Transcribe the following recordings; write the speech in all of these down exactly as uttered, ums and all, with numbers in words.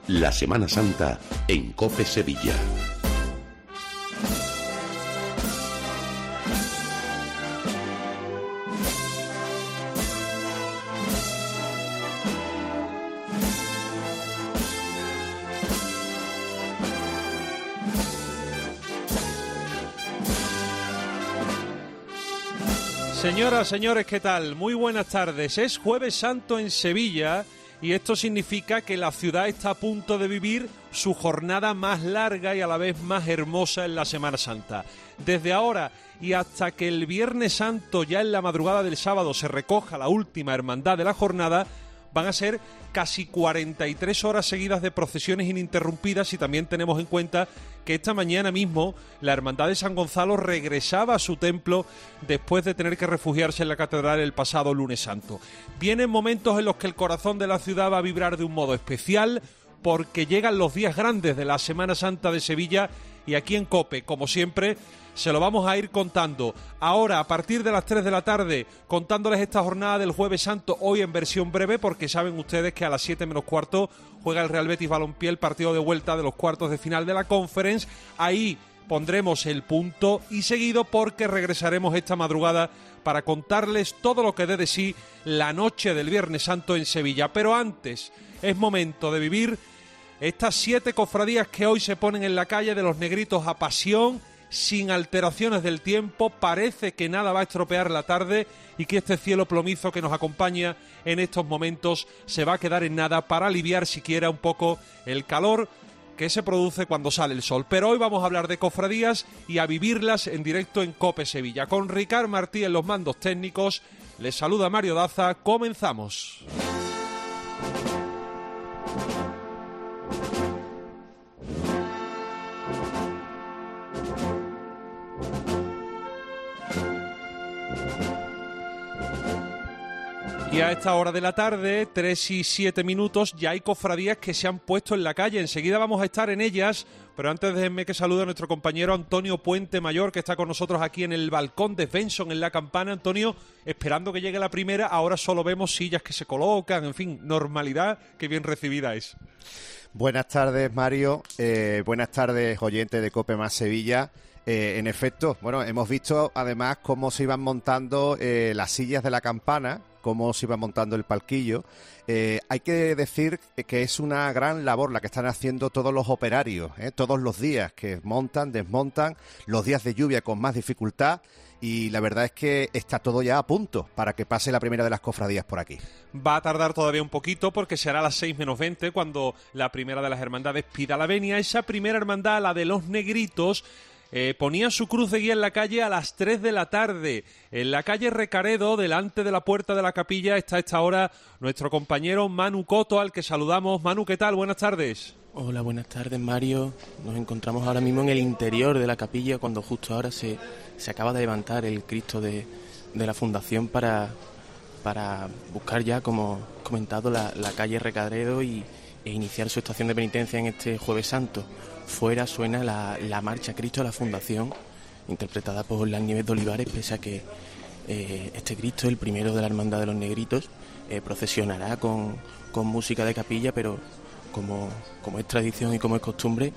La Semana Santa en COPE Sevilla. Señoras, señores, ¿qué tal? Muy buenas tardes. Es Jueves Santo en Sevilla y esto significa que la ciudad está a punto de vivir su jornada más larga y a la vez más hermosa en la Semana Santa. Desde ahora y hasta que el Viernes Santo, ya en la madrugada del sábado, se recoja la última hermandad de la jornada, van a ser casi cuarenta y tres horas seguidas de procesiones ininterrumpidas, y también tenemos en cuenta que esta mañana mismo la Hermandad de San Gonzalo regresaba a su templo después de tener que refugiarse en la catedral el pasado lunes santo. Vienen momentos en los que el corazón de la ciudad va a vibrar de un modo especial, porque llegan los días grandes de la Semana Santa de Sevilla, y aquí en COPE, como siempre, se lo vamos a ir contando. Ahora, a partir de las tres de la tarde, contándoles esta jornada del Jueves Santo, hoy en versión breve, porque saben ustedes que a las siete menos cuarto juega el Real Betis Balompié, el partido de vuelta de los cuartos de final de la Conference. Ahí pondremos el punto y seguido, porque regresaremos esta madrugada para contarles todo lo que dé de sí la noche del Viernes Santo en Sevilla. Pero antes, es momento de vivir estas siete cofradías que hoy se ponen en la calle de los Negritos a pasión, sin alteraciones del tiempo. Parece que nada va a estropear la tarde y que este cielo plomizo que nos acompaña en estos momentos se va a quedar en nada para aliviar siquiera un poco el calor que se produce cuando sale el sol. Pero hoy vamos a hablar de cofradías y a vivirlas en directo en COPE Sevilla. Con Ricard Martí en los mandos técnicos, les saluda Mario Daza. Comenzamos. Y a esta hora de la tarde, tres y siete minutos, ya hay cofradías que se han puesto en la calle. Enseguida vamos a estar en ellas, pero antes déjenme que salude a nuestro compañero Antonio Puente Mayor, que está con nosotros aquí en el balcón de Benson, en la Campana. Antonio, esperando que llegue la primera, ahora solo vemos sillas que se colocan, en fin, normalidad que bien recibida es. Buenas tardes, Mario. Eh, buenas tardes, oyentes de COPE Más Sevilla. Eh, en efecto, bueno, hemos visto además cómo se iban montando eh, las sillas de la campana, cómo se iba montando el palquillo. Eh, hay que decir que es una gran labor la que están haciendo todos los operarios, ¿eh? Todos los días que montan, desmontan, los días de lluvia con más dificultad, y la verdad es que está todo ya a punto para que pase la primera de las cofradías por aquí. Va a tardar todavía un poquito, porque será a las seis menos veinte cuando la primera de las hermandades pida la venia. Esa primera hermandad, la de los Negritos, Eh, ponía su cruz de guía en la calle a las tres de la tarde. En la calle Recaredo, delante de la puerta de la capilla, está a esta hora nuestro compañero Manu Coto, al que saludamos. Manu, ¿qué tal? Buenas tardes. Hola, buenas tardes, Mario. Nos encontramos ahora mismo en el interior de la capilla, cuando justo ahora se, se acaba de levantar el Cristo de, de la Fundación para, para buscar ya, como comentado, la, la calle Recaredo y, e iniciar su estación de penitencia en este Jueves Santo. Fuera suena la, la marcha Cristo de la Fundación, interpretada por las Nieves de Olivares, pese a que eh, este Cristo, el primero de la Hermandad de los Negritos, eh, procesionará con, con música de capilla, pero como, como es tradición y como es costumbre,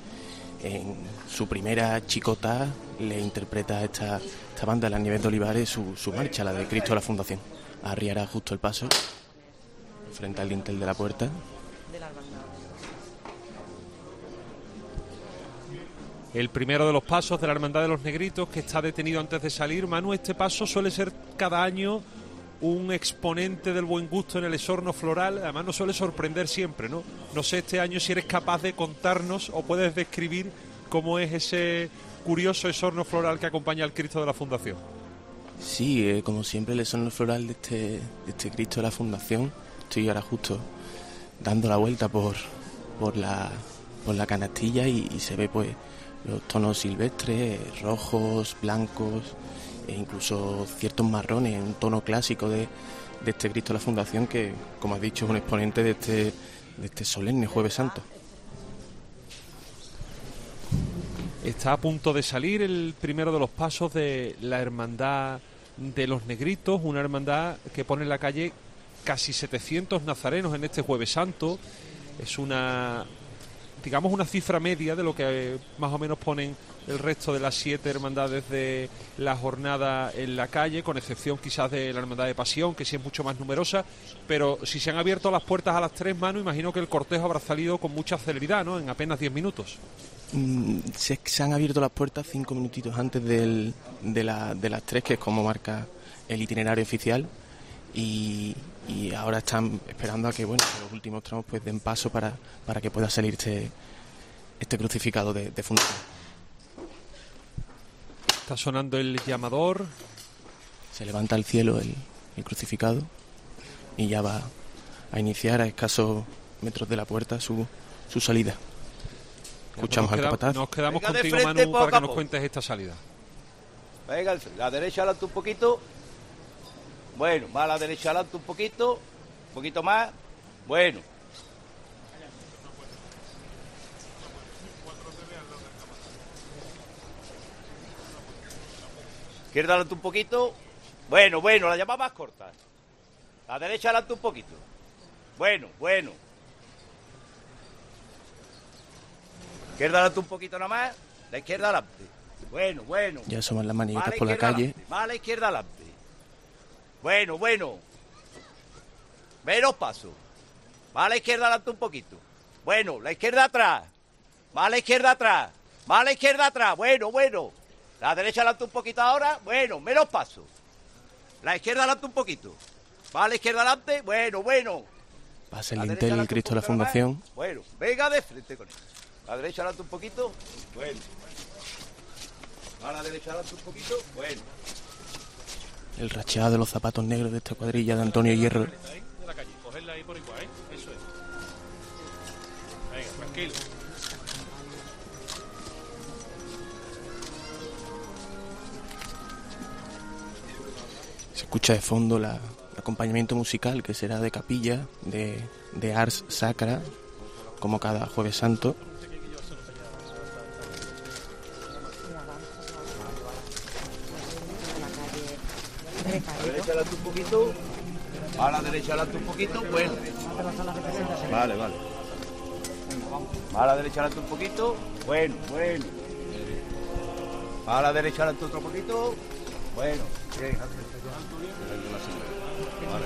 en su primera chicota le interpreta esta, esta banda, las Nieves de Olivares, su, su marcha, la de Cristo de la Fundación. Arriará justo el paso, frente al dintel de la puerta. El primero de los pasos de la Hermandad de los Negritos, que está detenido antes de salir. Manu, este paso suele ser cada año un exponente del buen gusto en el esorno floral. Además nos suele sorprender siempre, ¿no? No sé este año si eres capaz de contarnos o puedes describir cómo es ese curioso esorno floral que acompaña al Cristo de la Fundación. Sí, eh, como siempre el esorno floral de este, de este Cristo de la Fundación. Estoy ahora justo dando la vuelta por, por, la, por la canastilla y, y se ve pues los tonos silvestres, rojos, blancos e incluso ciertos marrones, un tono clásico de, de este Cristo de la Fundación que, como has dicho, es un exponente de este, de este solemne Jueves Santo. Está a punto de salir el primero de los pasos de la Hermandad de los Negritos, una hermandad que pone en la calle casi setecientos nazarenos en este Jueves Santo. Es una digamos, una cifra media de lo que eh, más o menos ponen el resto de las siete hermandades de la jornada en la calle, con excepción quizás de la Hermandad de Pasión, que sí es mucho más numerosa, pero si se han abierto las puertas a las tres, Manu, imagino que el cortejo habrá salido con mucha celeridad, ¿no?, en apenas diez minutos. Mm, se, se han abierto las puertas cinco minutitos antes del, de, la, de las tres, que es como marca el itinerario oficial, y, y ahora están esperando a que, bueno, que los últimos tramos pues den paso para, para que pueda salir este, este crucificado de, de fundación. Está sonando el llamador. Se levanta al cielo el, el crucificado y ya va a iniciar a escasos metros de la puerta su, su salida. Escuchamos nos al queda, capataz. Nos quedamos Venga, contigo, de frente, Manu, poco para a que nos poco. cuentes esta salida. Venga, la derecha adelante un poquito. Bueno, más a la derecha adelante un poquito. Un poquito más. Bueno. Izquierda adelante un poquito. Bueno, bueno, la llama más corta. La derecha adelante un poquito. Bueno, bueno. Izquierda adelante un poquito nada más. La izquierda adelante. Bueno, bueno. Ya asoman las maniguitas Más a por la izquierda calle. adelante, más a la izquierda adelante. Bueno, bueno. Menos paso. Más a la izquierda adelante un poquito. Bueno, la izquierda atrás. Más a la izquierda atrás. Más a la izquierda atrás. Bueno, bueno. La derecha adelante un poquito ahora. Bueno, menos paso. La izquierda adelante un poquito. Más a la izquierda adelante. Bueno, bueno. Pasa el La dintel derecha y el adelante un Cristo de la poquito nada más. Fundación. Bueno, venga de frente con él. La derecha adelante un poquito. Bueno. A la derecha adelante un poquito. Bueno. El racheado de los zapatos negros de esta cuadrilla de Antonio Hierro. De la calle, cogerla ahí por igual, ¿eh? Eso es. Venga, tranquilo. Se escucha de fondo la, el acompañamiento musical, que será de capilla, de, de Ars Sacra, como cada Jueves Santo. A la derecha adelante un poquito. A la derecha adelante un poquito. Bueno. Vale, vale. A la derecha adelante un poquito. Bueno, bueno. A la derecha adelante otro poquito. Bueno. Bien. Vale.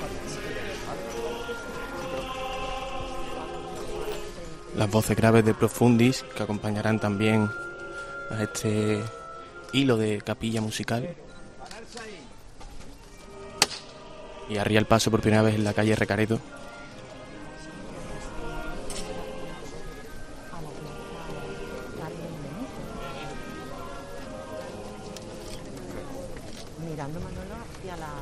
Las voces graves de Profundis, que acompañarán también a este hilo de capilla musical. Y arría el paso por primera vez en la calle Recaredo. Mirando Manolo hacia la...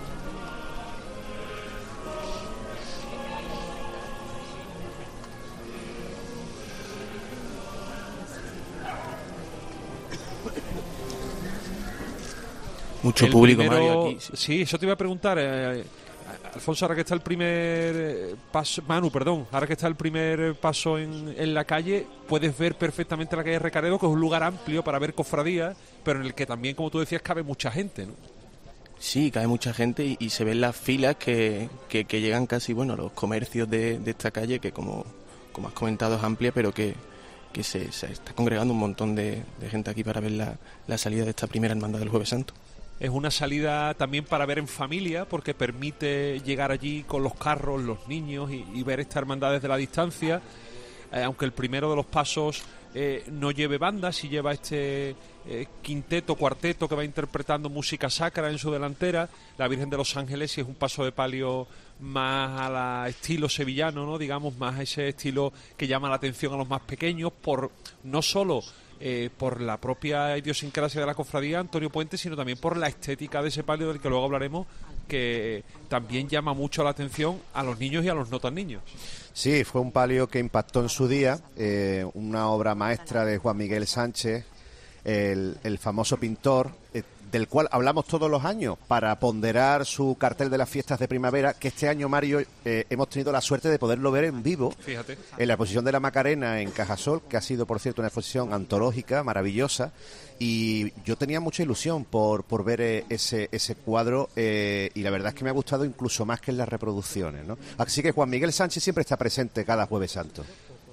Mucho El público, primero- Mario, aquí. Sí, eso te iba a preguntar. eh, Alfonso, ahora que está el primer eh, paso, Manu, perdón, ahora que está el primer paso en, en la calle, puedes ver perfectamente la calle Recaredo, que es un lugar amplio para ver cofradías, pero en el que también, como tú decías, cabe mucha gente, ¿no? Sí, cae mucha gente y, y se ven las filas que, que, que llegan casi, bueno, a los comercios de, de esta calle, que como, como has comentado es amplia, pero que, que se, se está congregando un montón de, de gente aquí para ver la, la salida de esta primera hermandad del Jueves Santo. Es una salida también para ver en familia, porque permite llegar allí con los carros, los niños y, y ver esta hermandad desde la distancia. Eh, aunque el primero de los pasos eh, no lleve banda, sí lleva este eh, quinteto, cuarteto que va interpretando música sacra en su delantera. La Virgen de los Ángeles sí es un paso de palio más a la estilo sevillano, ¿no? Digamos, más a ese estilo que llama la atención a los más pequeños, por no solo eh, por la propia idiosincrasia de la cofradía Antonio Puente, sino también por la estética de ese palio del que luego hablaremos, que también llama mucho la atención a los niños y a los no tan niños. Sí, fue un palio que impactó en su día, eh, una obra maestra de Juan Miguel Sánchez, el, el famoso pintor, eh, del cual hablamos todos los años para ponderar su cartel de las fiestas de primavera, que este año, Mario, eh, hemos tenido la suerte de poderlo ver en vivo. Fíjate. En la exposición de la Macarena en Cajasol, que ha sido, por cierto, una exposición antológica, maravillosa, y yo tenía mucha ilusión por, por ver eh, ese, ese cuadro, eh, y la verdad es que me ha gustado incluso más que en las reproducciones, ¿no? Así que Juan Miguel Sánchez siempre está presente cada Jueves Santo.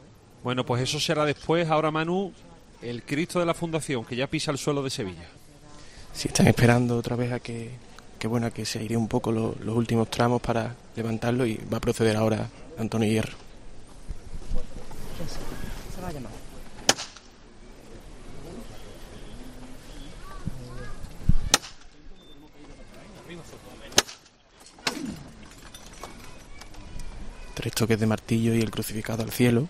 Bueno, pues eso será después. Ahora, Manu, el Cristo de la Fundación, que ya pisa el suelo de Sevilla. Sí, están esperando otra vez a que, que bueno, a que se aire un poco lo, los últimos tramos para levantarlo, y va a proceder ahora Antonio Hierro. Se va a llamar. Tres toques de martillo y el crucificado al cielo.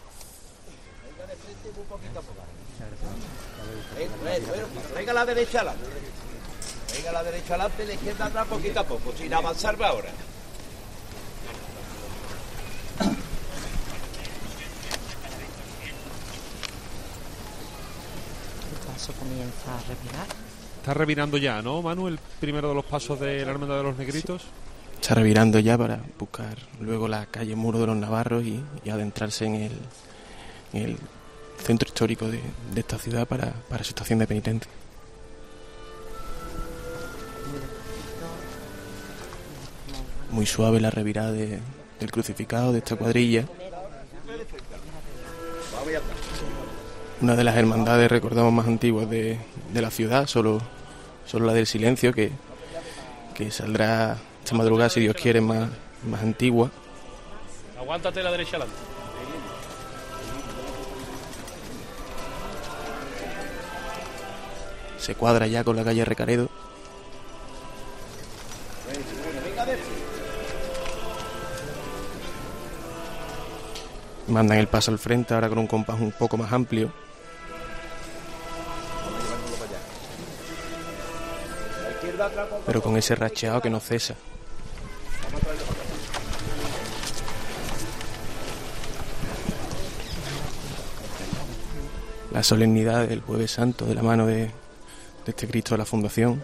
Venga a la derecha adelante. Venga a la derecha adelante, la izquierda atrás poquito a poco, sin avanzar ahora. El paso comienza a revirar. Está revirando ya, ¿no, Manu? El primero de los pasos de la Hermandad de los Negritos. Sí. Está revirando ya para buscar luego la calle Muro de los Navarros y, y adentrarse en el, en el centro histórico de, de esta ciudad para, para su estación de penitente. Muy suave la revirada de, del crucificado de esta cuadrilla. Una de las hermandades, recordamos, más antiguas de, de la ciudad, solo, solo la del Silencio, que, que saldrá esta madrugada, si Dios quiere, más, más antigua. Aguántate la derecha adelante. Se cuadra ya con la calle Recaredo. Mandan el paso al frente, ahora con un compás un poco más amplio. Pero con ese racheado que no cesa. La solemnidad del Jueves Santo de la mano de, de este Cristo de la Fundación.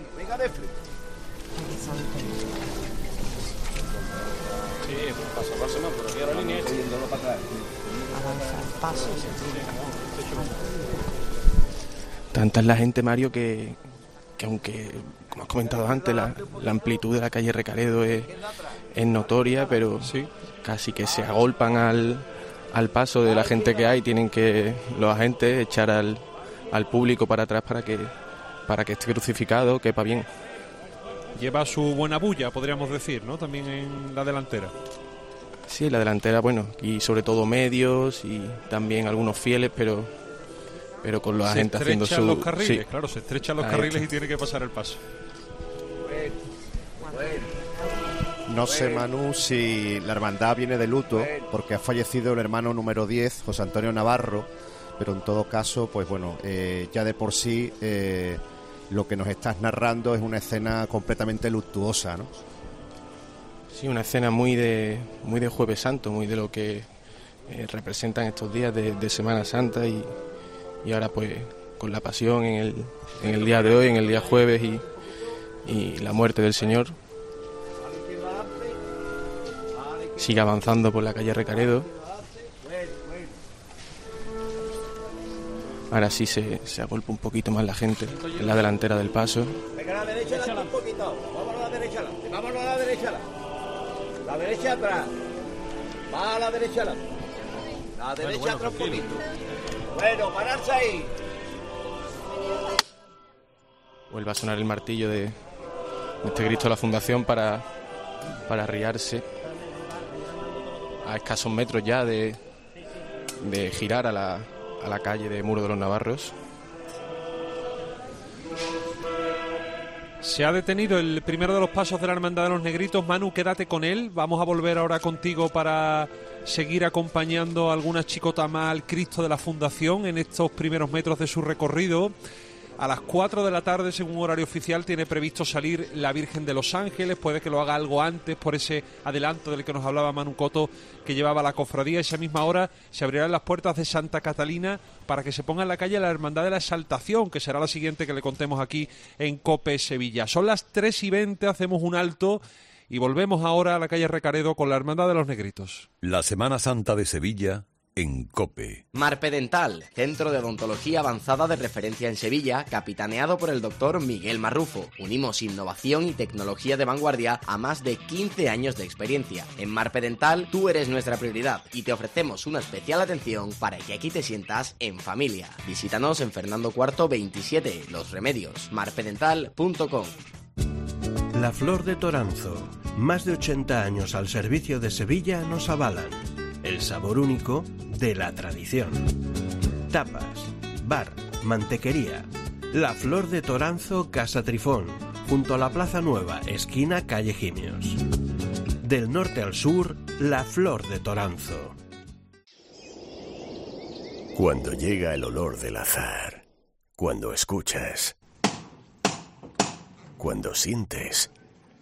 Sí, paso, paso más, por aquí a la línea. Avanza el paso. Tanta es la gente, Mario, que, que aunque, como has comentado antes, la, la amplitud de la calle Recaredo es, es notoria, pero sí, casi que se agolpan al, al paso de la gente que hay. Tienen que los agentes echar al, al público para atrás para que, para que este crucificado quepa bien. Lleva su buena bulla, podríamos decir, ¿no? También en la delantera. Sí, la delantera, bueno, y sobre todo medios y también algunos fieles, pero pero con los se agentes haciendo su... los carriles, sí. claro, se estrechan los Ahí carriles está. Y tiene que pasar el paso. No sé, Manu, si la hermandad viene de luto porque ha fallecido el hermano número diez, José Antonio Navarro, pero en todo caso, pues bueno, eh, ya de por sí eh, lo que nos estás narrando es una escena completamente luctuosa, ¿no? Sí, una escena muy de muy de Jueves Santo, muy de lo que eh, representan estos días de, de Semana Santa y, y ahora pues con la pasión en el, en el día de hoy, en el día jueves y, y la muerte del Señor. Sigue avanzando por la calle Recaredo. Ahora sí se, se agolpa un poquito más la gente en la delantera del paso. Venga a la derecha adelante un poquito. Vamos a la derecha adelante. Vámonos a la derecha adelante. La derecha atrás. Va a la derecha adelante. La derecha bueno, bueno, atrás un poquito. Bueno, pararse ahí. Vuelve a sonar el martillo de, de este Cristo de la Fundación para, para arriarse a escasos metros ya de, de girar a la, a la calle de Muro de los Navarros. Se ha detenido el primero de los pasos de la Hermandad de los Negritos. Manu, quédate con él. Vamos a volver ahora contigo para seguir acompañando a alguna chicota más al Cristo de la Fundación en estos primeros metros de su recorrido. A las cuatro de la tarde, según horario oficial, tiene previsto salir la Virgen de los Ángeles. Puede que lo haga algo antes por ese adelanto del que nos hablaba Manu Coto, que llevaba la cofradía. A esa misma hora se abrirán las puertas de Santa Catalina para que se ponga en la calle la Hermandad de la Exaltación, que será la siguiente que le contemos aquí en COPE Sevilla. Son las tres y veinte, hacemos un alto y volvemos ahora a la calle Recaredo con la Hermandad de los Negritos. La Semana Santa de Sevilla en COPE. Marpedental, centro de odontología avanzada de referencia en Sevilla, capitaneado por el doctor Miguel Marrufo. Unimos innovación y tecnología de vanguardia a más de quince años de experiencia. En Marpedental, tú eres nuestra prioridad y te ofrecemos una especial atención para que aquí te sientas en familia. Visítanos en Fernando cuarto veintisiete, Los Remedios, marpedental punto com. La Flor de Toranzo. Más de ochenta años al servicio de Sevilla nos avalan. El sabor único de la tradición. Tapas, bar, mantequería. La Flor de Toranzo, Casa Trifón, junto a la Plaza Nueva, esquina calle Gimios. Del norte al sur, La Flor de Toranzo. Cuando llega el olor del azahar, cuando escuchas, cuando sientes,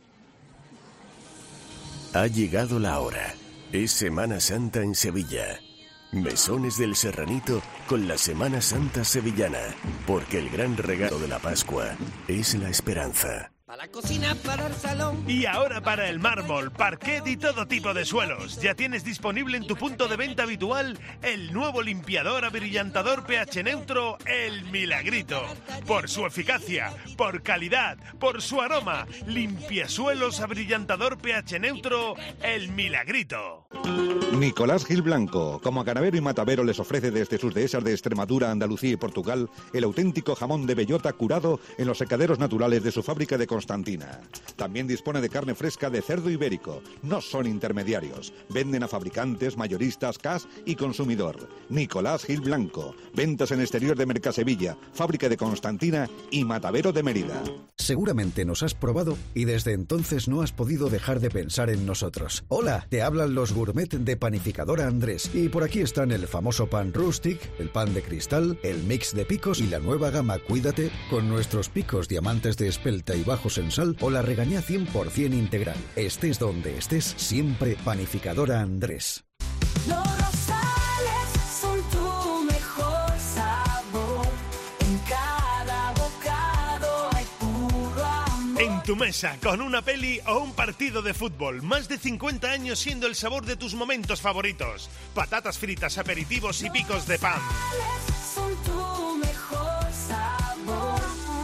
ha llegado la hora. Es Semana Santa en Sevilla. Mesones del Serranito con la Semana Santa sevillana, porque el gran regalo de la Pascua es la esperanza. Para la cocina, para el salón. Y ahora para el mármol, parquet y todo tipo de suelos. Ya tienes disponible en tu punto de venta habitual el nuevo limpiador abrillantador pH neutro, el Milagrito. Por su eficacia, por calidad, por su aroma. Limpiasuelos abrillantador pH neutro, el Milagrito. Nicolás Gil Blanco, como a Canavero y Matavero, les ofrece desde sus dehesas de Extremadura, Andalucía y Portugal el auténtico jamón de bellota curado en los secaderos naturales de su fábrica de Constantina. También dispone de carne fresca de cerdo ibérico. No son intermediarios. Venden a fabricantes, mayoristas, C A S y consumidor. Nicolás Gil Blanco. Ventas en exterior de Mercasevilla, fábrica de Constantina y Matavero de Mérida. Seguramente nos has probado y desde entonces no has podido dejar de pensar en nosotros. Hola, te hablan los gourmet de Panificadora Andrés. Y por aquí están el famoso pan rustic, el pan de cristal, el mix de picos y la nueva gama Cuídate con nuestros picos diamantes de espelta y bajos en sal o la regañá cien por ciento integral. Estés donde estés, siempre Panificadora Andrés. Los rosales son tu mejor sabor. En cada bocado hay puro amor. En tu mesa, con una peli o un partido de fútbol. Más de cincuenta años siendo el sabor de tus momentos favoritos. Patatas fritas, aperitivos y picos de pan. Son tu mejor sabor.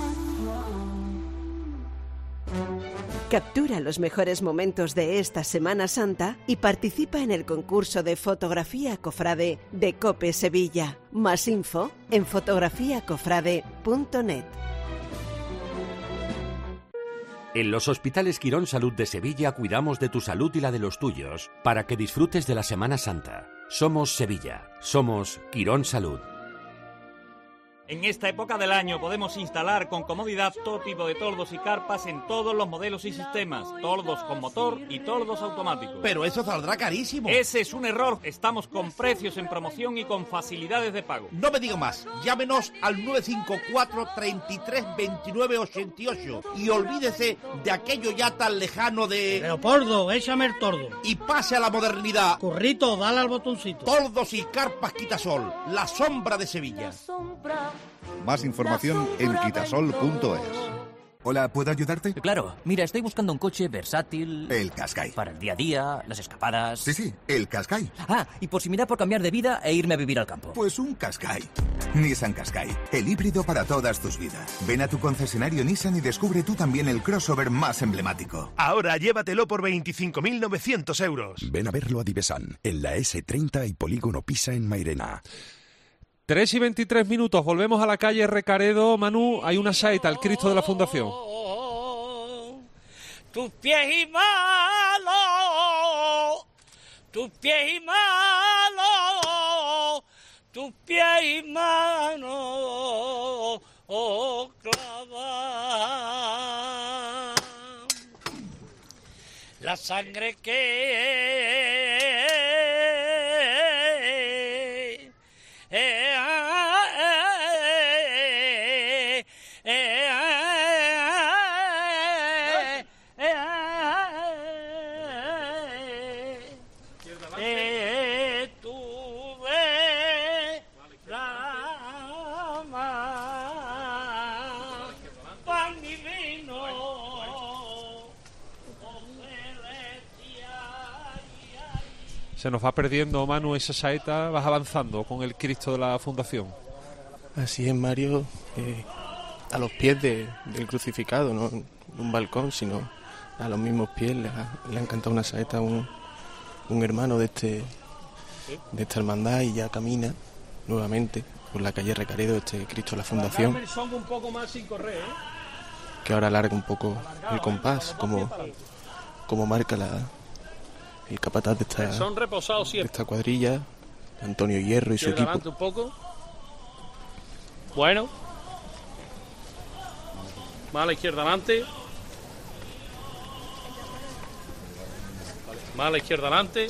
Captura los mejores momentos de esta Semana Santa y participa en el concurso de fotografía cofrade de COPE Sevilla. Más info en fotografía cofrade punto net. En los Hospitales Quirón Salud de Sevilla cuidamos de tu salud y la de los tuyos para que disfrutes de la Semana Santa. Somos Sevilla. Somos Quirón Salud. En esta época del año podemos instalar con comodidad todo tipo de toldos y carpas en todos los modelos y sistemas. Toldos con motor y toldos automáticos. Pero eso saldrá carísimo. Ese es un error. Estamos con precios en promoción y con facilidades de pago. No me digo más. Llámenos al nueve cinco cuatro, treinta y tres, veintinueve, ochenta y ocho y olvídese de aquello ya tan lejano de... Leopoldo, échame el tordo. Y pase a la modernidad. Currito, dale al botoncito. Toldos y carpas Quitasol, la sombra de Sevilla. Más información en quitasol punto es. Hola, ¿puedo ayudarte? Claro, mira, estoy buscando un coche versátil... El Qashqai. Para el día a día, las escapadas... Sí, sí, el Qashqai. Ah, y por si me da por cambiar de vida e irme a vivir al campo. Pues un Qashqai. Nissan Qashqai, el híbrido para todas tus vidas. Ven a tu concesionario Nissan y descubre tú también el crossover más emblemático. Ahora llévatelo por veinticinco mil novecientos euros. Ven a verlo a Divesan, en la ese treinta y Polígono Pisa en Mairena. tres y veintitrés minutos, volvemos a la calle Recaredo. Manu, hay una saeta al Cristo de la Fundación. Tus pies y manos, tus pies y manos, tus pies y manos, oh, clavan la sangre que Se nos va perdiendo, Manu, esa saeta, vas avanzando con el Cristo de la Fundación. Así es, Mario, eh, a los pies de, del crucificado, no en un balcón, sino a los mismos pies. Le ha, le ha encantado una saeta a un, un hermano de este de esta hermandad y ya camina nuevamente por la calle Recaredo, este Cristo de la Fundación, Un poco más sin correr, ¿eh? que ahora alarga un poco el compás, como, como marca la, el capataz de esta, Son reposados de siempre. esta cuadrilla, Antonio Hierro y su Izquierda equipo. adelante un poco. Bueno. Más a la izquierda adelante. Más a la izquierda adelante.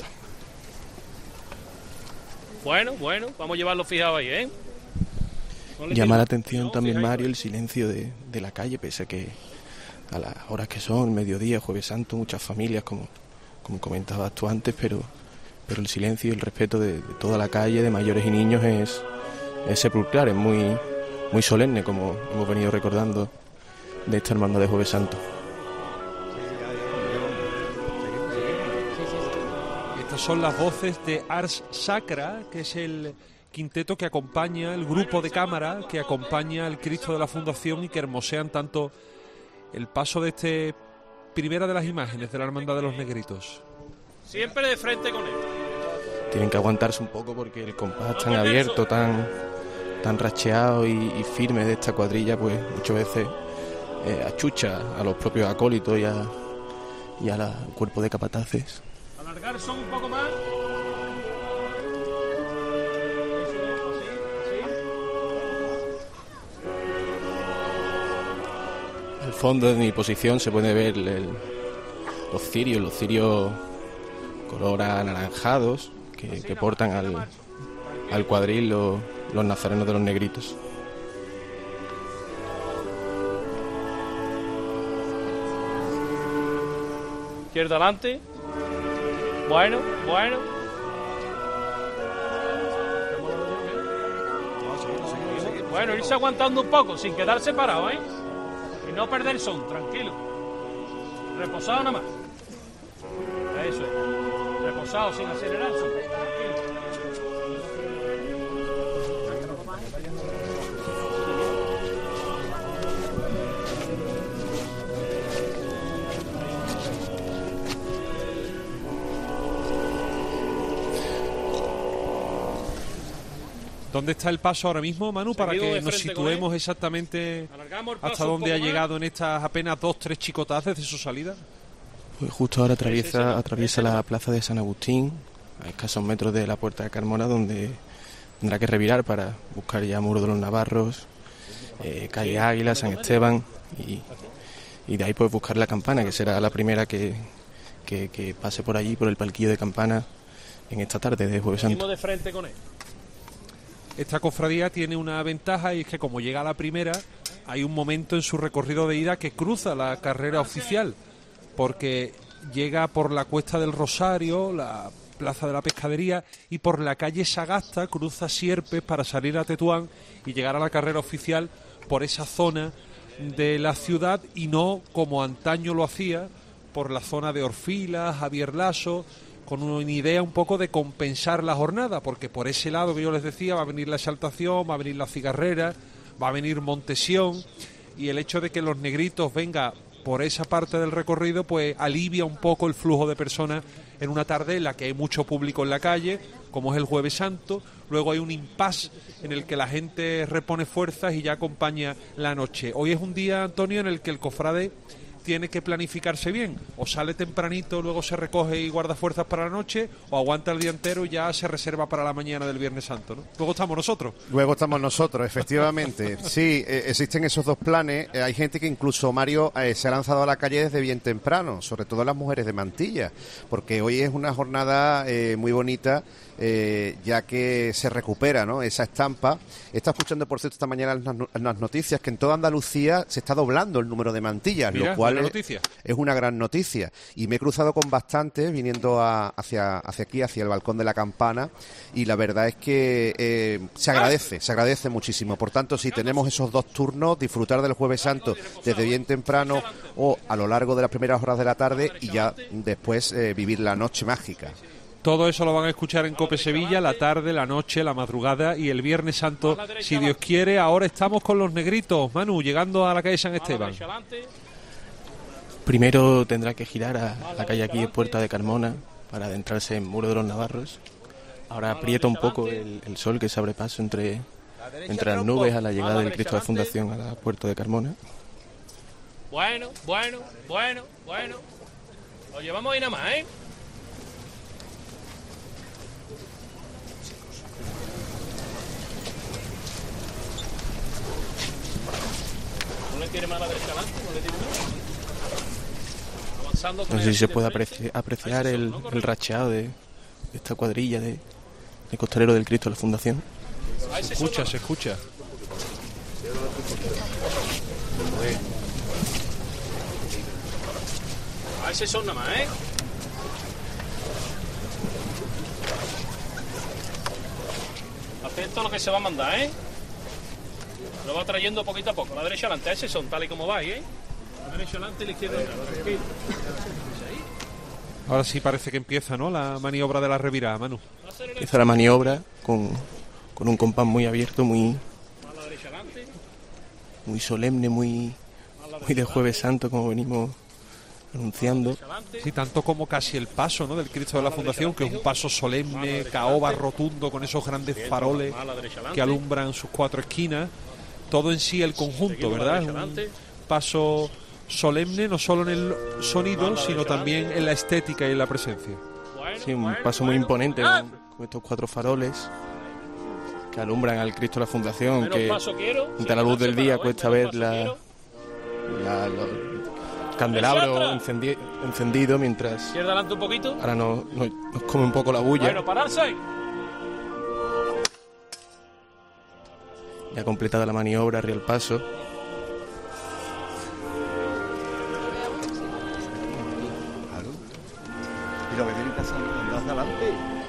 Bueno, bueno, vamos a llevarlo fijado ahí, ¿eh? No le Llama la tiene- atención no, también, fijáis, Mario, el silencio de, de la calle, pese a que a las horas que son, mediodía, Jueves Santo, muchas familias, como, como comentabas tú antes, pero, pero el silencio y el respeto de, de toda la calle, de mayores y niños, es, es sepulcral, es muy, muy solemne, como hemos venido recordando de esta hermandad de Jueves Santo. Estas son las voces de Ars Sacra, que es el quinteto que acompaña, el grupo de cámara que acompaña al Cristo de la Fundación y que hermosean tanto el paso de este primera de las imágenes de la Hermandad de los Negritos. Siempre de frente con él. Tienen que aguantarse un poco porque el compás tan abierto, tan, tan racheado y, y firme de esta cuadrilla, pues muchas veces eh, achucha a los propios acólitos y, a, y a la- al cuerpo de capataces. Alargar son un poco más. Al fondo de mi posición se puede ver el- el- los cirios, los cirios color anaranjados que, que portan al, al cuadril los, los nazarenos de los Negritos. Izquierda adelante. Bueno, bueno. Bueno, irse aguantando un poco, sin quedar separado, ¿eh? Y no perder son, tranquilo. Reposado nada más. Eso es. Reposado, sin acelerar, son, tranquilo. ¿Dónde está el paso ahora mismo, Manu, para Seguido que de nos frente con situemos exactamente Alargamos el paso hasta un dónde poco ha más. llegado en estas apenas dos, tres chicotazos de su salida? Pues justo ahora atraviesa, atraviesa la plaza de San Agustín, a escasos metros de la Puerta de Carmona, donde tendrá que revirar para buscar ya Muro de los Navarros, eh, calle Águila, San Esteban, y, y de ahí pues buscar la campana, que será la primera que, que, que pase por allí, por el palquillo de campana, en esta tarde de Jueves Santo. Seguimos de frente con él. Esta cofradía tiene una ventaja y es que como llega a la primera, hay un momento en su recorrido de ida que cruza la carrera oficial, porque llega por la Cuesta del Rosario, la Plaza de la Pescadería y por la calle Sagasta, cruza Sierpes para salir a Tetuán y llegar a la carrera oficial por esa zona de la ciudad y no como antaño lo hacía por la zona de Orfila, Javier Lasso, con una idea un poco de compensar la jornada, porque por ese lado que yo les decía va a venir la exaltación, va a venir la cigarrera, va a venir Montesión, y el hecho de que los Negritos venga por esa parte del recorrido pues alivia un poco el flujo de personas en una tarde en la que hay mucho público en la calle, como es el Jueves Santo. Luego hay un impasse en el que la gente repone fuerzas y ya acompaña la noche. Hoy es un día, Antonio, en el que el cofrade tiene que planificarse bien, o sale tempranito, luego se recoge y guarda fuerzas para la noche, o aguanta el día entero y ya se reserva para la mañana del Viernes Santo, ¿no? Luego estamos nosotros. Luego estamos nosotros, efectivamente. Sí, eh, existen esos dos planes. Eh, hay gente que incluso, Mario, eh, se ha lanzado a la calle desde bien temprano, sobre todo las mujeres de Mantilla, porque hoy es una jornada eh, muy bonita, eh, ya que se recupera, ¿no?, esa estampa. He estado escuchando, por cierto, esta mañana en las, no- en las noticias que en toda Andalucía se está doblando el número de mantillas, Mira, lo cual buena es, noticia. es una gran noticia. Y me he cruzado con bastantes viniendo a- hacia, hacia aquí, hacia el balcón de la Campana, y la verdad es que eh, se agradece, se agradece muchísimo. Por tanto, si tenemos esos dos turnos, disfrutar del Jueves Santo desde bien temprano o a lo largo de las primeras horas de la tarde y ya después eh, vivir la noche mágica. Todo eso lo van a escuchar en Cope Sevilla, la tarde, la noche, la madrugada y el Viernes Santo, si Dios quiere. Ahora estamos con los negritos, Manu, llegando a la calle San Esteban. Primero tendrá que girar a la calle aquí de Puerta de Carmona para adentrarse en Muro de los Navarros. Ahora aprieta un poco el, el sol que se abre paso entre, entre las nubes a la llegada del Cristo de Fundación a la Puerta de Carmona. Bueno, bueno, bueno, bueno. Lo llevamos ahí nada más, ¿eh? ¿No le tiene más a la derecha adelante? ¿No le tiene más? Avanzando con No sé si el- se puede apreci- apreciar el, el racheado de esta cuadrilla de, de costalero del Cristo de la Fundación. Se escucha, se escucha. A ese son nada más, ¿eh? Atento a lo que se va a mandar, ¿eh? Lo va trayendo poquito a poco. La derecha adelante, a ese son, tal y como va ahí, ¿eh? La derecha adelante y la izquierda atrás. Tranquilo. Ahora sí parece que empieza, ¿no?, la maniobra de la revirada, Manu. Empieza la maniobra con, con un compás muy abierto, muy, muy solemne, muy, muy de Jueves Santo, como venimos anunciando. Sí, tanto como casi el paso, ¿no?, del Cristo de la Fundación, que es un paso solemne, caoba, rotundo, con esos grandes faroles que alumbran sus cuatro esquinas. Todo en sí el conjunto, ¿verdad? Es un paso solemne, no solo en el sonido, sino también en la estética y en la presencia. Sí, un paso muy imponente con, con estos cuatro faroles que alumbran al Cristo de la Fundación, que ante la luz del día cuesta ver la, la- lo- el candelabro encendi- encendido, mientras Izquierda adelante un poquito. ahora nos, nos, nos come un poco la bulla. Bueno, pararse. Ya completada la maniobra, arriba el paso. Y lo que tiene que hacer es andar adelante.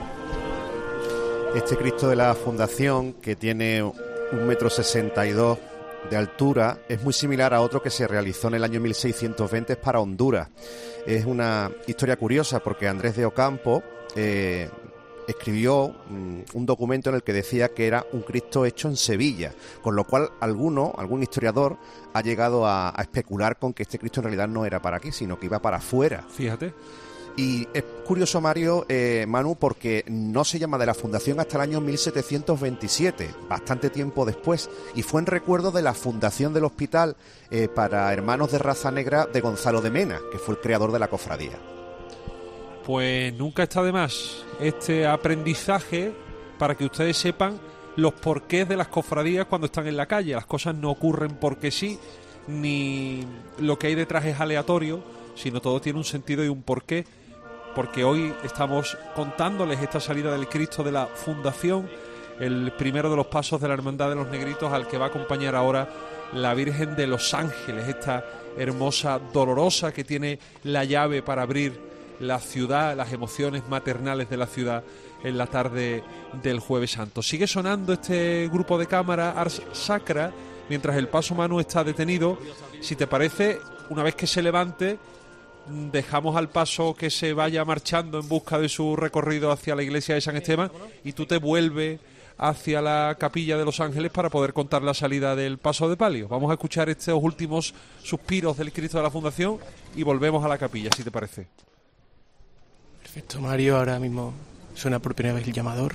Este Cristo de la Fundación, que tiene un metro sesenta y dos de altura, es muy similar a otro que se realizó en el año mil seiscientos veinte para Honduras. Es una historia curiosa porque Andrés de Ocampo eh, escribió mm, un documento en el que decía que era un Cristo hecho en Sevilla, con lo cual alguno, algún historiador ha llegado a, a especular con que este Cristo en realidad no era para aquí, sino que iba para afuera. Fíjate. Y es curioso, Mario, eh, Manu, porque no se llama de la Fundación hasta el año mil setecientos veintisiete, bastante tiempo después, y fue en recuerdo de la fundación del hospital eh, para hermanos de raza negra de Gonzalo de Mena, que fue el creador de la cofradía. Pues nunca está de más este aprendizaje para que ustedes sepan los porqués de las cofradías cuando están en la calle. Las cosas no ocurren porque sí, ni lo que hay detrás es aleatorio, sino todo tiene un sentido y un porqué. Porque hoy estamos contándoles esta salida del Cristo de la Fundación, el primero de los pasos de la Hermandad de los Negritos, al que va a acompañar ahora la Virgen de los Ángeles, esta hermosa dolorosa que tiene la llave para abrir la ciudad, las emociones maternales de la ciudad en la tarde del Jueves Santo. Sigue sonando este grupo de cámara Ars Sacra mientras el paso Manu está detenido. Si te parece, una vez que se levante, dejamos al paso que se vaya marchando en busca de su recorrido hacia la iglesia de San Esteban y tú te vuelves hacia la capilla de los Ángeles para poder contar la salida del paso de palio. Vamos a escuchar estos últimos suspiros del Cristo de la Fundación y volvemos a la capilla, si te parece. Perfecto, Mario. Ahora mismo suena por primera vez el llamador.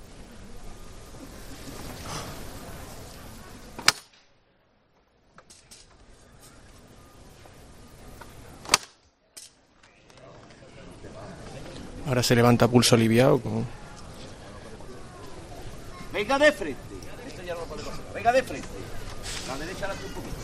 Ahora se levanta pulso aliviado. Con... Venga de frente. Esto ya no lo podemos hacer. Venga de frente. La derecha adelante un poquito.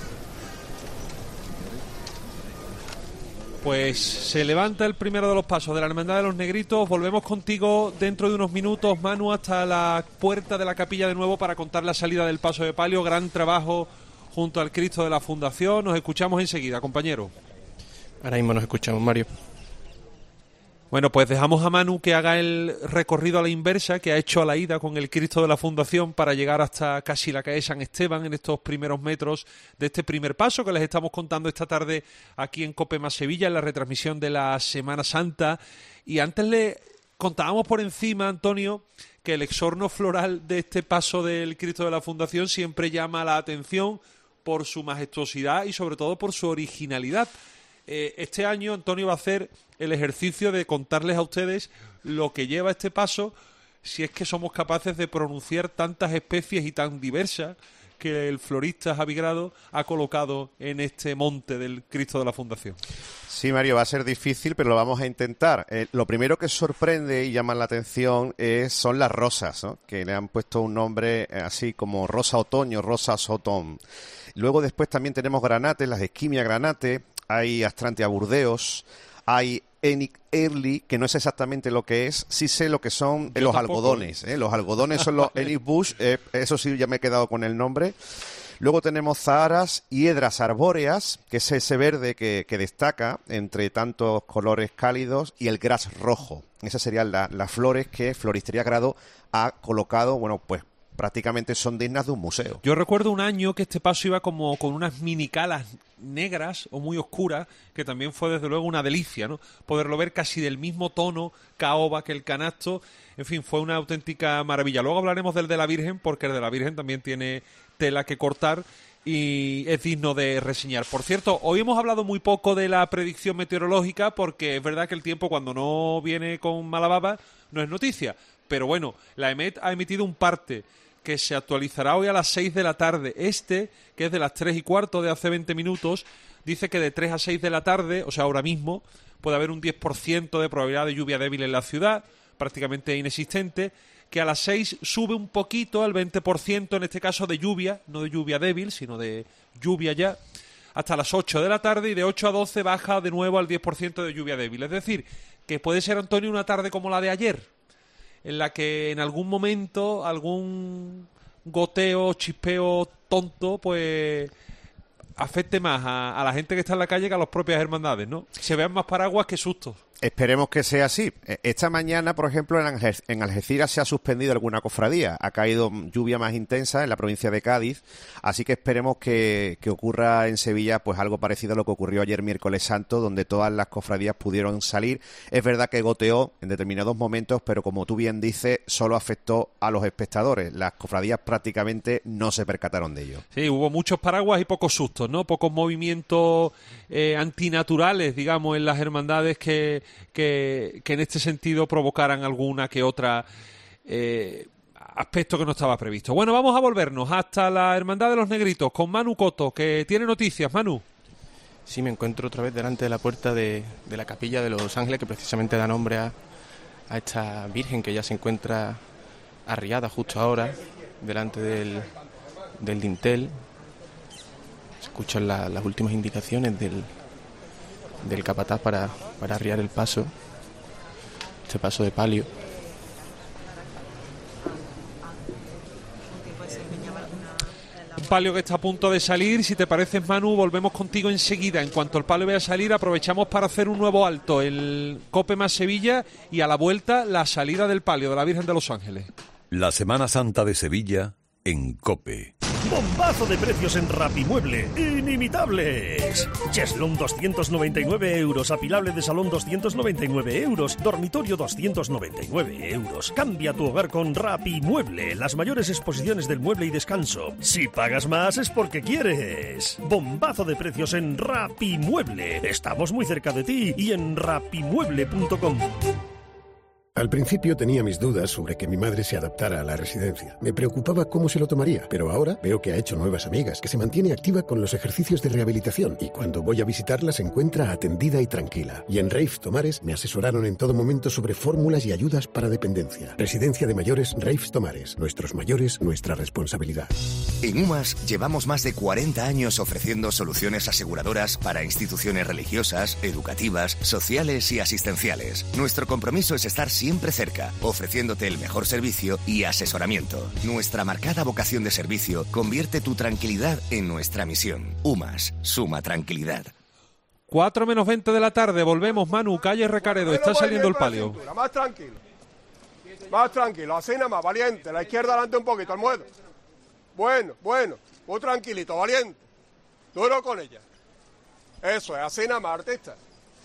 Pues se levanta el primero de los pasos de la Hermandad de los Negritos. Volvemos contigo dentro de unos minutos, Manu, hasta la puerta de la capilla de nuevo para contar la salida del paso de palio. Gran trabajo junto al Cristo de la Fundación. Nos escuchamos enseguida, compañero. Ahora mismo nos escuchamos, Mario. Bueno, pues dejamos a Manu que haga el recorrido a la inversa que ha hecho a la ida con el Cristo de la Fundación para llegar hasta casi la calle San Esteban en estos primeros metros de este primer paso que les estamos contando esta tarde aquí en Cope Más Sevilla en la retransmisión de la Semana Santa. Y antes le contábamos por encima, Antonio, que el exorno floral de este paso del Cristo de la Fundación siempre llama la atención por su majestuosidad y sobre todo por su originalidad. Eh, este año Antonio va a hacer el ejercicio de contarles a ustedes lo que lleva este paso, si es que somos capaces de pronunciar tantas especies y tan diversas que el florista Javi Grado ha colocado en este monte del Cristo de la Fundación. Sí, Mario, va a ser difícil, pero lo vamos a intentar. Eh, lo primero que sorprende y llama la atención es, son las rosas, ¿no? Que le han puesto un nombre así como rosa otoño, rosa sotón. Luego después también tenemos granates, las esquimia granate, hay astrantia burdeos, hay Enic early, que no es exactamente lo que es, sí sé lo que son eh, los tampoco. algodones. Eh, los algodones son los Enic bush, eh, eso sí ya me he quedado con el nombre. Luego tenemos zaharas, hiedras arbóreas, que es ese verde que, que destaca entre tantos colores cálidos, y el gras rojo. Esas serían la, las flores que Floristería Grado ha colocado, bueno, pues prácticamente son dignas de un museo. Yo recuerdo un año que este paso iba como con unas mini calas negras o muy oscuras, que también fue desde luego una delicia, ¿no? Poderlo ver casi del mismo tono caoba que el canasto. En fin, fue una auténtica maravilla. Luego hablaremos del de la Virgen, porque el de la Virgen también tiene tela que cortar y es digno de reseñar. Por cierto, hoy hemos hablado muy poco de la predicción meteorológica, porque es verdad que el tiempo cuando no viene con mala baba no es noticia. Pero bueno, la E M E T ha emitido un parte que se actualizará hoy a las seis de la tarde. Este, que es de las tres y cuarto de hace veinte minutos, dice que de tres a seis de la tarde, o sea, ahora mismo, puede haber un diez por ciento de probabilidad de lluvia débil en la ciudad, prácticamente inexistente, que a las seis sube un poquito al veinte por ciento, en este caso de lluvia, no de lluvia débil, sino de lluvia ya, hasta las ocho de la tarde, y de ocho a doce baja de nuevo al diez por ciento de lluvia débil. Es decir, que puede ser, Antonio, una tarde como la de ayer, en la que en algún momento algún goteo, chispeo tonto, pues afecte más a, a la gente que está en la calle que a las propias hermandades, ¿no? Se vean más paraguas que sustos. Esperemos que sea así. Esta mañana, por ejemplo, en, Alge en Algeciras se ha suspendido alguna cofradía. Ha caído lluvia más intensa en la provincia de Cádiz, así que esperemos que, que ocurra en Sevilla pues algo parecido a lo que ocurrió ayer miércoles santo, donde todas las cofradías pudieron salir. Es verdad que goteó en determinados momentos, pero como tú bien dices, solo afectó a los espectadores. Las cofradías prácticamente no se percataron de ello. Sí, hubo muchos paraguas y pocos sustos, ¿no? Pocos movimientos eh, antinaturales, digamos, en las hermandades que Que, que en este sentido provocaran alguna que otra eh, aspecto que no estaba previsto. Bueno, vamos a volvernos hasta la Hermandad de los Negritos con Manu Coto, que tiene noticias. Manu. Sí, me encuentro otra vez delante de la puerta de, de la Capilla de los Ángeles, que precisamente da nombre a, a esta Virgen que ya se encuentra arriada justo ahora delante del, del dintel. Se escuchan la, las últimas indicaciones del del capataz para, para arriar el paso, este paso de palio. Un palio que está a punto de salir. Si te parece, Manu, volvemos contigo enseguida. En cuanto el palio vaya a salir, aprovechamos para hacer un nuevo alto, el Cope más Sevilla, y a la vuelta la salida del palio de la Virgen de los Ángeles. La Semana Santa de Sevilla en Cope. Bombazo de precios en Rapimueble, inimitables. Cheslón doscientos noventa y nueve euros, apilable de salón doscientos noventa y nueve euros, dormitorio doscientos noventa y nueve euros. Cambia tu hogar con Rapimueble, las mayores exposiciones del mueble y descanso. Si pagas más es porque quieres. Bombazo de precios en Rapimueble. Estamos muy cerca de ti y en rapimueble punto com. Al principio tenía mis dudas sobre que mi madre se adaptara a la residencia. Me preocupaba cómo se lo tomaría, pero ahora veo que ha hecho nuevas amigas, que se mantiene activa con los ejercicios de rehabilitación y cuando voy a visitarla se encuentra atendida y tranquila. Y en Reif Tomares me asesoraron en todo momento sobre fórmulas y ayudas para dependencia. Residencia de mayores Reif Tomares. Nuestros mayores, nuestra responsabilidad. En UMAS llevamos más de cuarenta años ofreciendo soluciones aseguradoras para instituciones religiosas, educativas, sociales y asistenciales. Nuestro compromiso es estar siempre cerca, ofreciéndote el mejor servicio y asesoramiento. Nuestra marcada vocación de servicio convierte tu tranquilidad en nuestra misión. UMAS, suma tranquilidad. cuatro menos veinte de la tarde, volvemos, Manu, calle Recaredo, está saliendo el palio. Más tranquilo, más tranquilo, así nada más, valiente, la izquierda adelante un poquito, Almuedo. Bueno, bueno, muy tranquilito, valiente, duro con ella. Eso es, así nada más, artista.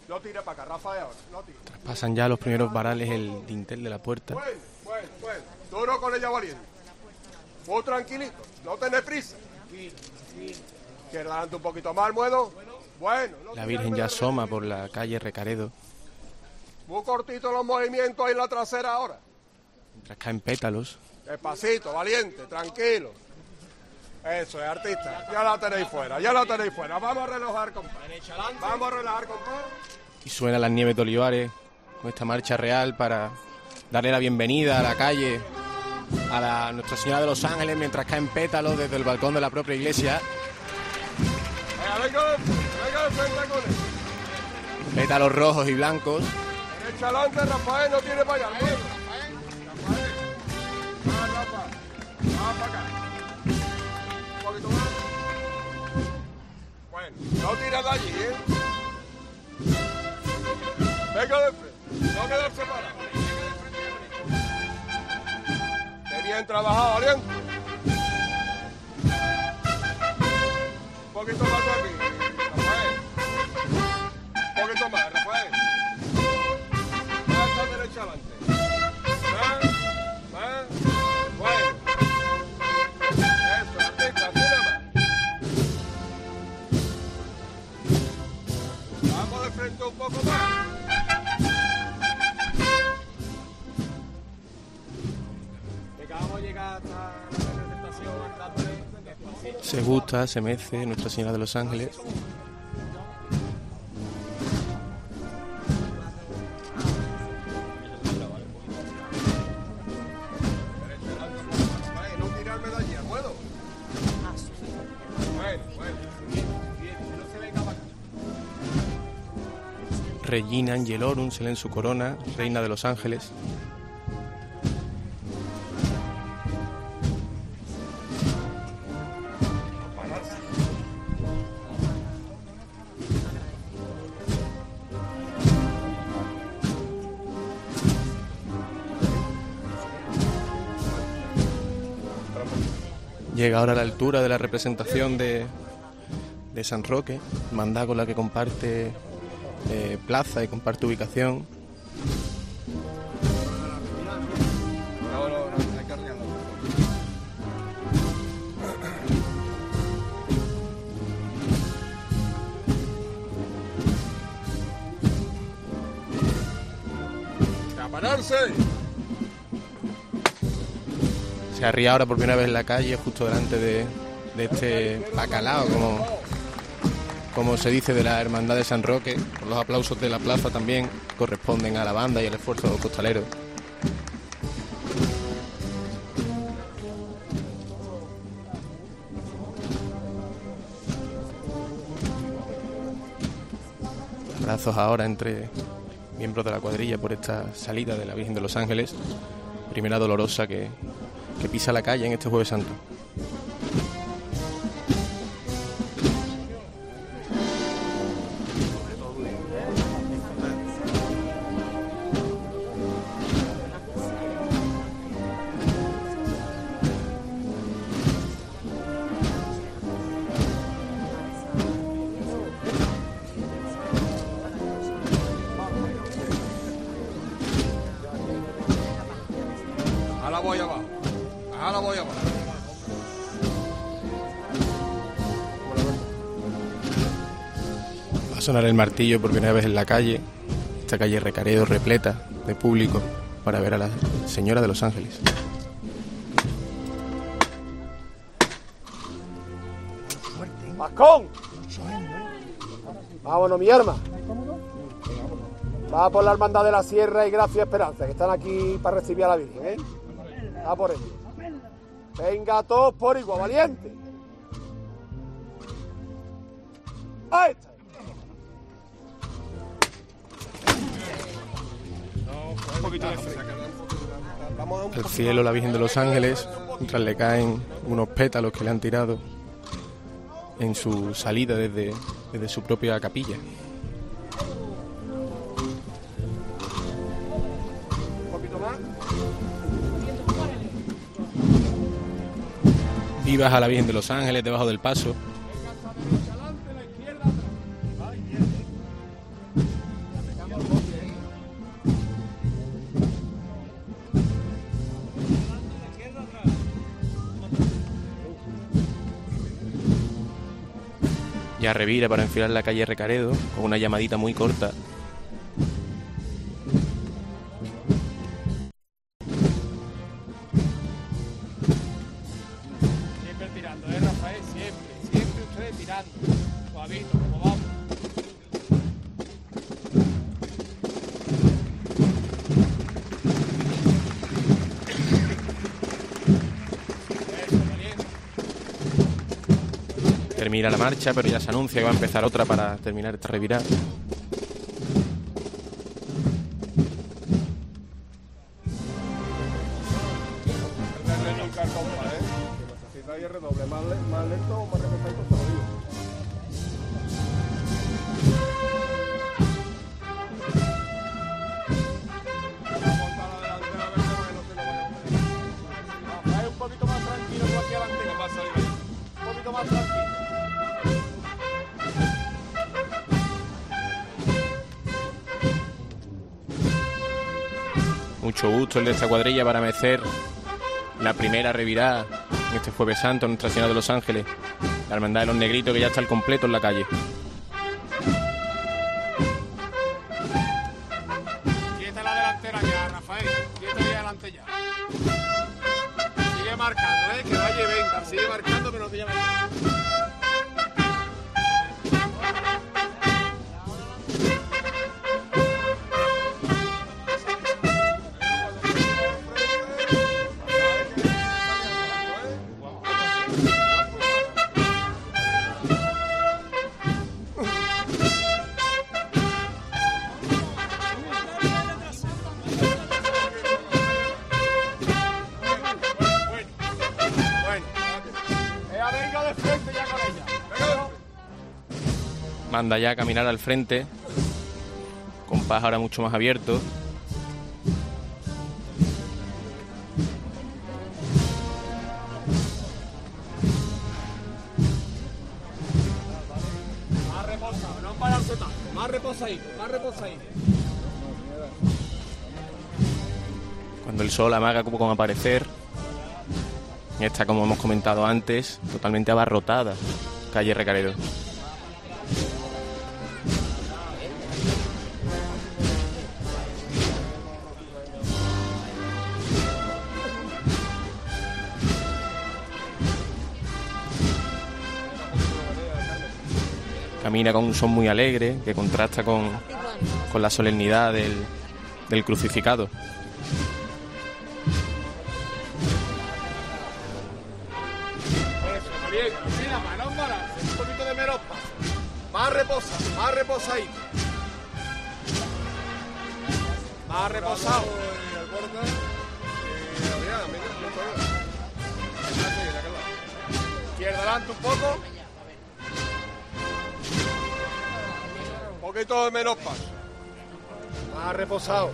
No tire para acá, Rafael, ahora. No tire. Pasan ya los primeros varales el dintel de la puerta. Bueno, bueno, bueno. Duro con ella valiente. Muy tranquilito. No tenés prisa. Izquierda adelante un poquito más, Almuedo. Bueno. No La Virgen ya asoma por la calle Recaredo. Muy cortito los movimientos ahí en la trasera ahora. Mientras caen pétalos. Despacito, valiente, tranquilo. Eso es, artista. Ya la tenéis fuera, ya la tenéis fuera. Vamos a relajar, compadre. Vamos a relajar, compadre. Y suena las Nieves de Olivares con esta marcha real para darle la bienvenida a la calle a la Nuestra Señora de los Ángeles mientras caen pétalos desde el balcón de la propia iglesia. Venga, venga, venga de frente con él. Pétalos rojos y blancos. Derecha adelante, Rafael, no tiene para allá. Rafael, Rafael. Más, Rafa. Más para acá. Un poquito más. Bueno, no tiras de allí, ¿eh? Venga de frente. No quedarse parado. Qué bien trabajado, Valiente. Un poquito más aquí, Rafael. Un poquito más, Rafael. Más a derecha adelante. Más, más. Bueno. Eso, artista, así nada más. Vamos de frente un poco más. Vamos a llegar hasta la representación, hasta Se gusta, se mece Nuestra Señora de los Ángeles. no tirarme de allí, ¿puedo? Bueno, bueno, bien, bien, no se venga para acá. Regina Angelorum se lee en su corona, reina de los ángeles. Llega ahora a la altura de la representación de, de San Roque, hermandad con la que comparte eh, plaza y comparte ubicación. No, no, no, hay que arreglarlo. ¡Capanarse! Se arría ahora por primera vez en la calle, justo delante de, de este bacalao, como, como se dice, de la Hermandad de San Roque. Los aplausos de la plaza también corresponden a la banda y al esfuerzo de los costaleros. Abrazos ahora entre miembros de la cuadrilla por esta salida de la Virgen de los Ángeles, primera dolorosa que... que pisa la calle en este Jueves Santo. Ahora voy abajo. Ahora voy abajo. Va a sonar el martillo por primera vez en la calle. Esta calle Recaredo repleta de público para ver a la Señora de los Ángeles. ¡Mascón! Vámonos, mi arma. Va por la Hermandad de la Sierra y Gracia y Esperanza, que están aquí para recibir a la Virgen, ¿eh? Va por ello. Venga todos por igual, valiente. Ahí está. Un poquito de frío. Al cielo la Virgen de los Ángeles, mientras le caen unos pétalos que le han tirado en su salida desde, desde su propia capilla. Un poquito más. Vivas a la Virgen de los Ángeles debajo del paso. Ya revira para enfilar la calle Recaredo con una llamadita muy corta. Siempre tirando, ¿eh, Rafael? Siempre, siempre ustedes tirando. Suavito, como vamos. Termina la marcha, pero ya se anuncia que va a empezar otra para terminar esta revirada. Un poquito más tranquilo, tú aquí adelante, que pasa ahí. Un poquito más tranquilo. Mucho gusto el de esta cuadrilla para mecer la primera revirada en este Jueves Santo, Nuestra Señora de los Ángeles. La Hermandad de los Negritos, que ya está al completo en la calle. Quieta la delantera ya, Rafael. Quieta ahí adelante ya. Sigue marcando, ¿eh? Que vaya y venga. Sigue marcando, pero no te llame. Manda ya a caminar al frente, compás ahora mucho más abierto. Más reposado, no pararse tanto. Más reposadito, más reposadito. Cuando el sol amaga como con aparecer, esta, como hemos comentado antes, totalmente abarrotada, calle Recaredo. Camina con un son muy alegre que contrasta con, con la solemnidad del, del crucificado. Eso, bien. Mira, mano para. Un poquito de menos paso. Más reposa, más reposadito. Más reposado. Izquierda adelante un poco. Un poquito de menos paso. Más reposado.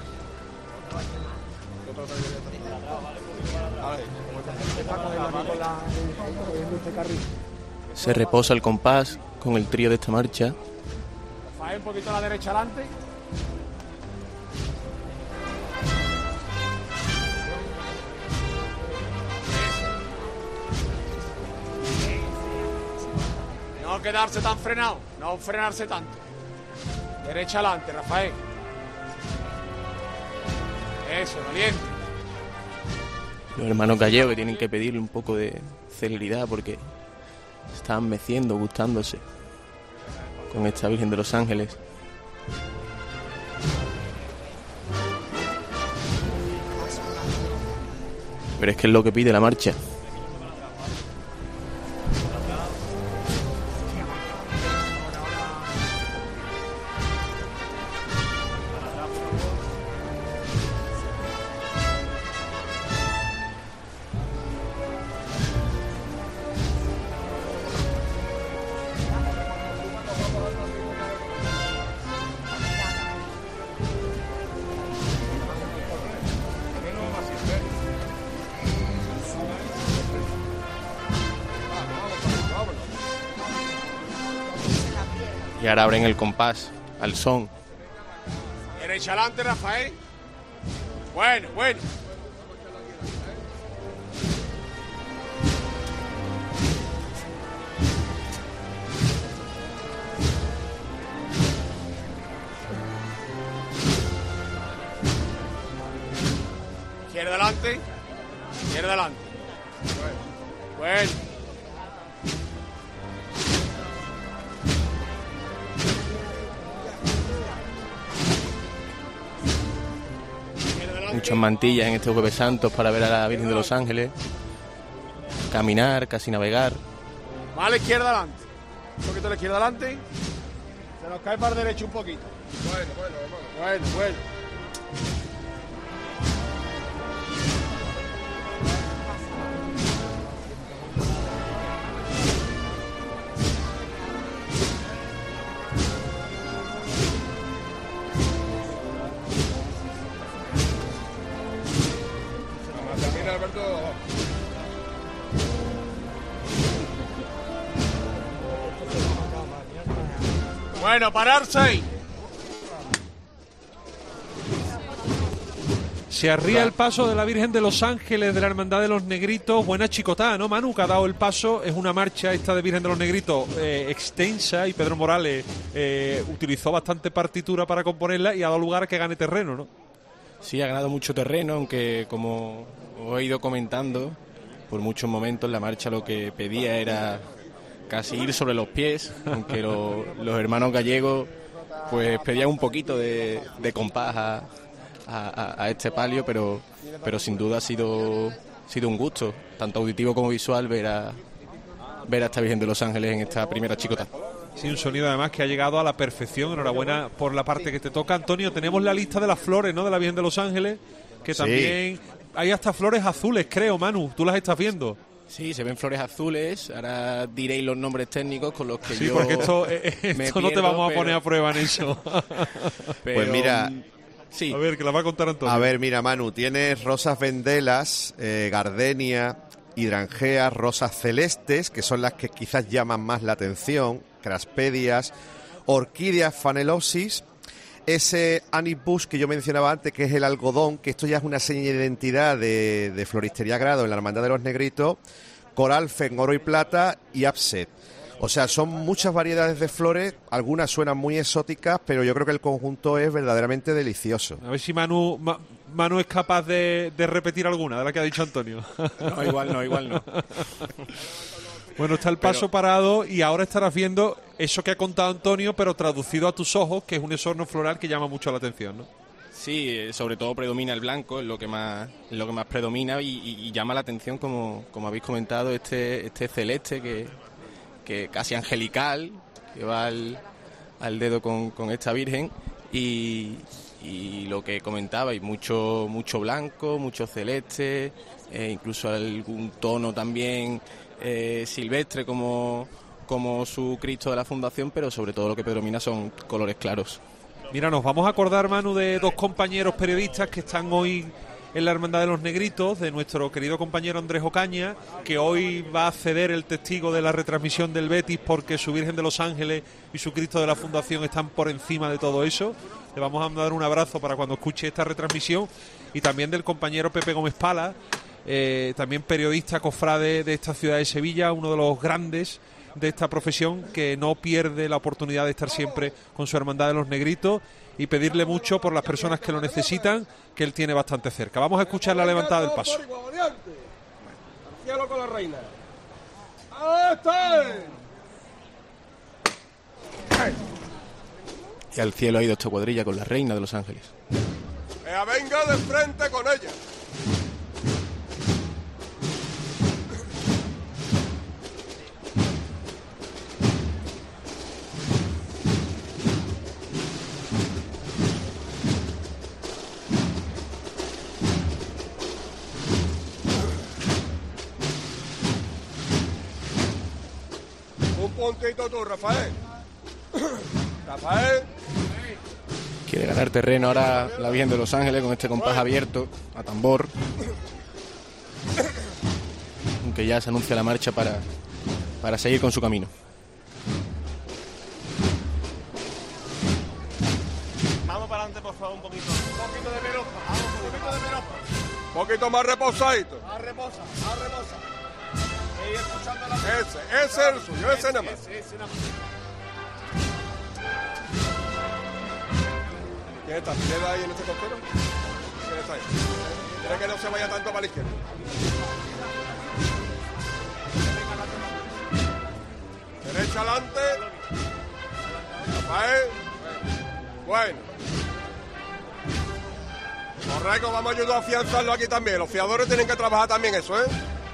Se reposa el compás con el trío de esta marcha. Rafael, un poquito a la derecha adelante. No quedarse tan frenado, no frenarse tanto. Derecha adelante, Rafael. Eso, valiente. Los hermanos gallegos que tienen que pedirle un poco de celeridad porque están meciendo, gustándose con esta Virgen de los Ángeles. Pero es que es lo que pide la marcha. Y ahora abren el compás al son. Derecha adelante, Rafael. Bueno, bueno. Bueno. Muchas mantillas en este Jueves Santos para ver a la Virgen de los Ángeles. Caminar, casi navegar. Más a la izquierda adelante. Un poquito a la izquierda adelante. Se nos cae para la derecha un poquito. Bueno, bueno, bueno. Bueno, bueno. Termina Alberto. Bueno, pararse ahí. Se arría el paso de la Virgen de los Ángeles de la Hermandad de los Negritos. Buena chicotada, ¿no, Manu? Que ha dado el paso. Es una marcha esta de Virgen de los Negritos eh, extensa y Pedro Morales eh, utilizó bastante partitura para componerla y ha dado lugar a que gane terreno, ¿no? Sí, ha ganado mucho terreno, aunque como os he ido comentando, por muchos momentos la marcha lo que pedía era casi ir sobre los pies, aunque lo, los hermanos gallegos pues pedían un poquito de, de compás a, a, a este palio, pero, pero sin duda ha sido, sido un gusto, tanto auditivo como visual, ver a, ver a esta Virgen de los Ángeles en esta primera chicota. Sí, un sonido además que ha llegado a la perfección. Enhorabuena por la parte que te toca. Antonio, tenemos la lista de las flores, ¿no?, de la Virgen de los Ángeles, que sí. También hay hasta flores azules, creo, Manu. ¿Tú las estás viendo? Sí, se ven flores azules. Ahora diréis los nombres técnicos con los que sí, yo porque esto, eh, esto no pierdo, te vamos a pero... poner a prueba en eso. Pero, pues mira... Sí. A ver, que la va a contar Antonio. A ver, mira, Manu, tienes rosas vendelas, eh, gardenia, hidrangeas, rosas celestes, que son las que quizás llaman más la atención, craspedias, orquídeas fanelosis, ese anibus que yo mencionaba antes, que es el algodón, que esto ya es una seña de identidad de, de Floristería Grado en la Hermandad de los Negritos, coralfen, oro y plata y upset. O sea, son muchas variedades de flores, algunas suenan muy exóticas, pero yo creo que el conjunto es verdaderamente delicioso. A ver si Manu, Ma, Manu es capaz de, de repetir alguna de la que ha dicho Antonio. No, igual no, igual no. Bueno, está el paso pero... parado y ahora estarás viendo eso que ha contado Antonio, pero traducido a tus ojos, que es un exorno floral que llama mucho la atención, ¿no? Sí, sobre todo predomina el blanco, es lo que más, es lo que más predomina y, y, y llama la atención, como, como habéis comentado, este, este celeste que, que casi angelical, que va al, al dedo con, con esta Virgen y, y lo que comentabais, mucho, mucho blanco, mucho celeste, eh, incluso algún tono también Eh, silvestre como, como su Cristo de la Fundación, pero sobre todo lo que predomina son colores claros. Mira, nos vamos a acordar, Manu, de dos compañeros periodistas que están hoy en la Hermandad de los Negritos, de nuestro querido compañero Andrés Ocaña, que hoy va a ceder el testigo de la retransmisión del Betis porque su Virgen de los Ángeles y su Cristo de la Fundación están por encima de todo eso. Le vamos a dar un abrazo para cuando escuche esta retransmisión, y también del compañero Pepe Gómez Pala, Eh, también periodista cofrade de esta ciudad de Sevilla, uno de los grandes de esta profesión, que no pierde la oportunidad de estar siempre con su Hermandad de los Negritos, y pedirle mucho por las personas que lo necesitan, que él tiene bastante cerca. Vamos a escuchar la levantada del paso. Cielo con la reina. Y al cielo ha ido esta cuadrilla con la reina de los Ángeles. ¡Ea, venga de frente con ella! Un puntito tú, Rafael. Rafael. Quiere ganar terreno ahora la Virgen de los Ángeles con este compás abierto a tambor. Aunque ya se anuncia la marcha para, para seguir con su camino. Vamos para adelante, por favor, un poquito. Un poquito de menos. Vamos, un poquito de menos. Un poquito más reposadito. Más reposa, más reposa. Ese, ese es el suyo, ese nada más. Ese, ese nada más. ¿Quién está? ¿Quién ahí en este costero? ¿Quién está ahí? Quiere que no se vaya tanto para la izquierda. hacia adelante. Rafael. Bueno. Correcto, vamos a ayudar a afianzarlo aquí también. Los fiadores tienen que trabajar también eso, ¿eh?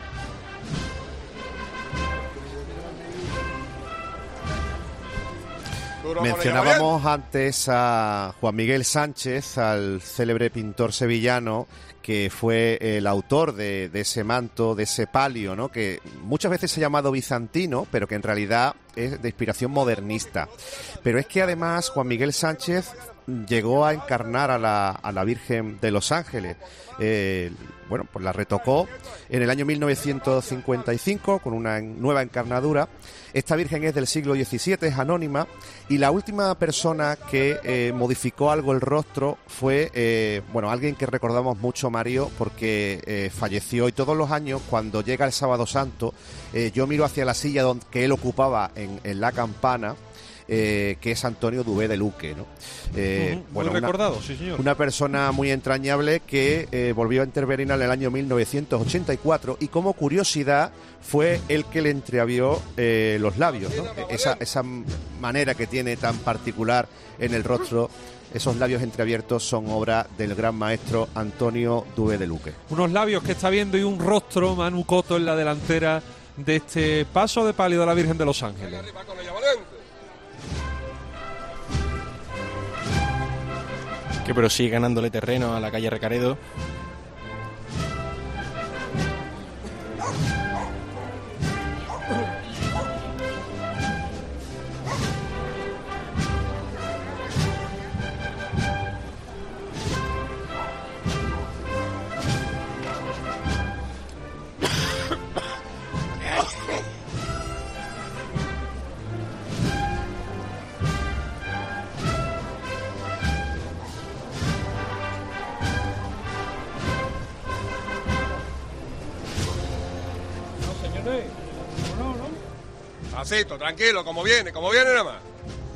Mencionábamos antes a Juan Miguel Sánchez, al célebre pintor sevillano, que fue el autor de, de ese manto, de ese palio, ¿no? Que muchas veces se ha llamado bizantino, pero que en realidad es de inspiración modernista. Pero es que además Juan Miguel Sánchez llegó a encarnar a la, a la Virgen de los Ángeles. Eh, bueno, pues la retocó en el año mil novecientos cincuenta y cinco con una nueva encarnadura. Esta Virgen es del siglo diecisiete, es anónima, y la última persona que eh, modificó algo el rostro fue, eh, bueno, alguien que recordamos mucho, Mario, porque eh, falleció, y todos los años, cuando llega el Sábado Santo, eh, yo miro hacia la silla donde, que él ocupaba en, en la campana, Eh, que es Antonio Dubé de Luque, ¿no? Eh, uh-huh, bueno, muy una, recordado, sí señor. Una persona muy entrañable que eh, volvió a intervenir en el año mil novecientos ochenta y cuatro, y como curiosidad fue el que le entreabrió eh, los labios, ¿no? Esa, esa manera que tiene tan particular en el rostro. Esos labios entreabiertos son obra del gran maestro Antonio Dubé de Luque. Unos labios que está viendo y un rostro, Manu Coto, en la delantera de este paso de palio de la Virgen de los Ángeles. Que prosigue ganándole terreno a la calle Recaredo. Pasito, tranquilo, como viene, como viene nada más.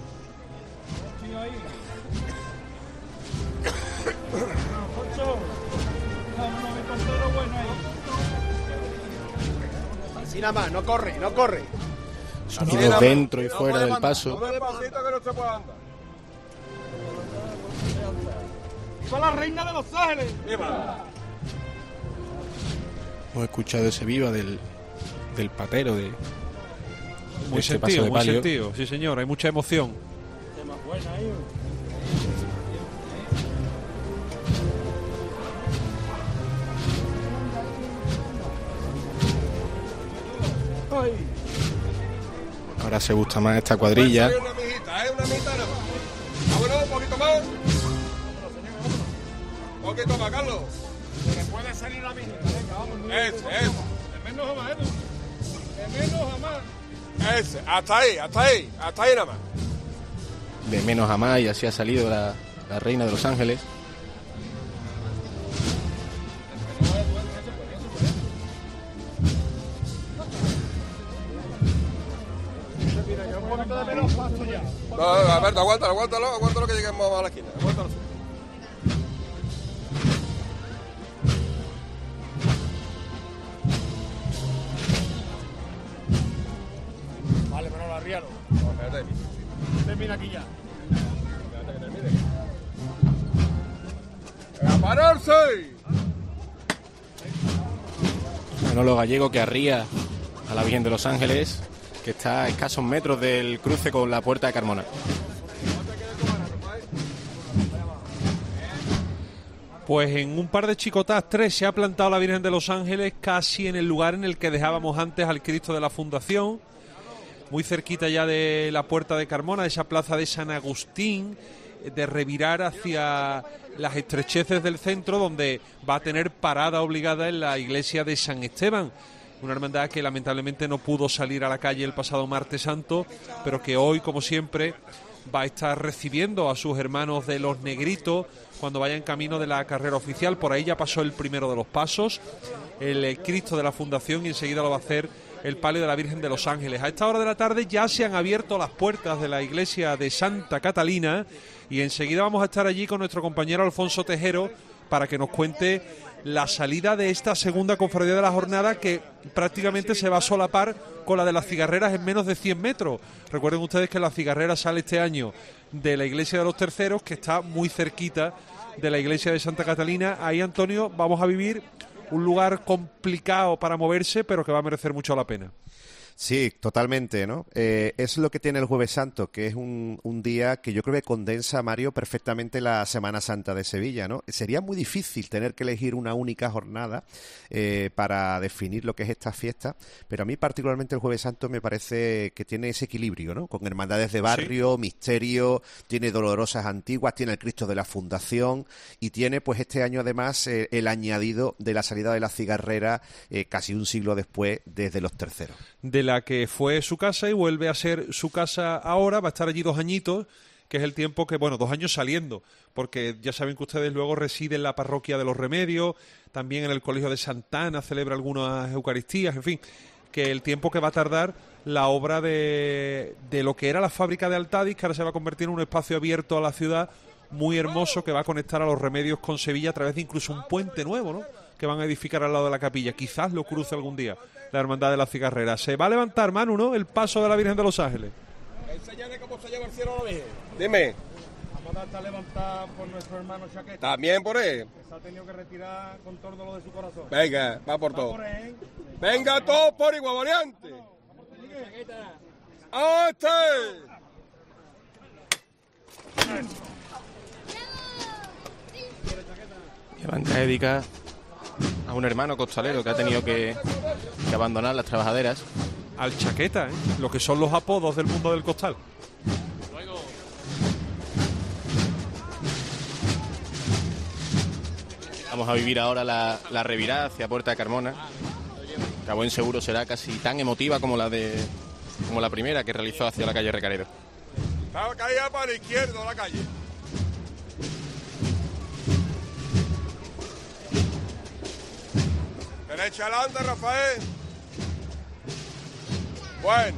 Así nada más, no corre, no corre. Sonidos dentro y fuera del paso. No despacito que no se puede andar. ¡Viva la reina de Los Ángeles! ¡Viva! Hemos escuchado ese viva del, del patero de, Muy este sentido, paso de muy palio. sentido, sí señor, hay mucha emoción. Ahora se gusta más esta cuadrilla. Una mijita, ¿eh? Una mijita nada más. Vámonos, un poquito más. Un poquito más, Carlos. Se puede salir la mijita. Venga, vamos. Ese, ese. De menos a más, Edu. De menos a más. Ese, hasta ahí, hasta ahí, hasta ahí nada más. De menos a más, y así ha salido la, la reina de Los Ángeles. No, a ver, aguántalo, aguántalo, aguántalo que lleguemos a la esquina. Aguántalo. Vale, pero no la ríalo. No, espérate. Termina aquí ya. Espérate que termine. ¡A pararse! Manolo Gallego que arría a la Virgen de Los Ángeles, que está a escasos metros del cruce con la Puerta de Carmona. Pues en un par de chicotás, tres, se ha plantado la Virgen de los Ángeles casi en el lugar en el que dejábamos antes al Cristo de la Fundación, muy cerquita ya de la Puerta de Carmona, de esa plaza de San Agustín, de revirar hacia las estrecheces del centro, donde va a tener parada obligada en la iglesia de San Esteban. Una hermandad que lamentablemente no pudo salir a la calle el pasado martes santo, pero que hoy, como siempre, va a estar recibiendo a sus hermanos de los Negritos cuando vaya en camino de la carrera oficial. Por ahí ya pasó el primero de los pasos, el Cristo de la Fundación, y enseguida lo va a hacer el palio de la Virgen de los Ángeles. A esta hora de la tarde ya se han abierto las puertas de la iglesia de Santa Catalina, y enseguida vamos a estar allí con nuestro compañero Alfonso Tejero para que nos cuente la salida de esta segunda cofradía de la jornada, que prácticamente se va a solapar con la de las cigarreras en menos de cien metros. Recuerden ustedes que la cigarrera sale este año de la iglesia de los Terceros, que está muy cerquita de la iglesia de Santa Catalina. Ahí, Antonio, vamos a vivir un lugar complicado para moverse, pero que va a merecer mucho la pena. Sí, totalmente, ¿no? Eh, es lo que tiene el Jueves Santo, que es un, un día que yo creo que condensa, Mario, perfectamente la Semana Santa de Sevilla, ¿no? Sería muy difícil tener que elegir una única jornada eh, para definir lo que es esta fiesta, pero a mí particularmente el Jueves Santo me parece que tiene ese equilibrio, ¿no? Con hermandades de barrio, sí, misterio, tiene dolorosas antiguas, tiene el Cristo de la Fundación y tiene, pues este año además, eh, el añadido de la salida de la cigarrera eh, casi un siglo después desde los Terceros. De la que fue su casa y vuelve a ser su casa ahora, va a estar allí dos añitos, que es el tiempo que, bueno, dos años saliendo, porque ya saben que ustedes luego residen en la parroquia de los Remedios, también en el Colegio de Santana, celebra algunas Eucaristías, en fin, que el tiempo que va a tardar la obra de, de lo que era la fábrica de Altadis, que ahora se va a convertir en un espacio abierto a la ciudad, muy hermoso, que va a conectar a los Remedios con Sevilla a través de incluso un puente nuevo, ¿no?, que van a edificar al lado de la capilla. Quizás lo cruce algún día la Hermandad de la Cigarrera. Se va a levantar, Manu, ¿no?, el paso de la Virgen de los Ángeles. Enséñale cómo se lleva el cielo a la Virgen. Dime. Vamos a estar levantada por nuestro hermano Chaqueta. También por él. Que se ha tenido que retirar con todo lo de su corazón. Venga, va por todo. Por él. Venga, todos por igual, variante. ¡Este! Y van a dedicar a un hermano costalero que ha tenido que, que abandonar las trabajaderas. Al Chaqueta, ¿eh? Lo que son los apodos del mundo del costal. Vamos a vivir ahora la, la revirada hacia Puerta de Carmona, que a buen seguro será casi tan emotiva como la de como la primera que realizó hacia la calle Recaredo. La calle para la izquierda, la calle. Derecha adelante, Rafael. Bueno.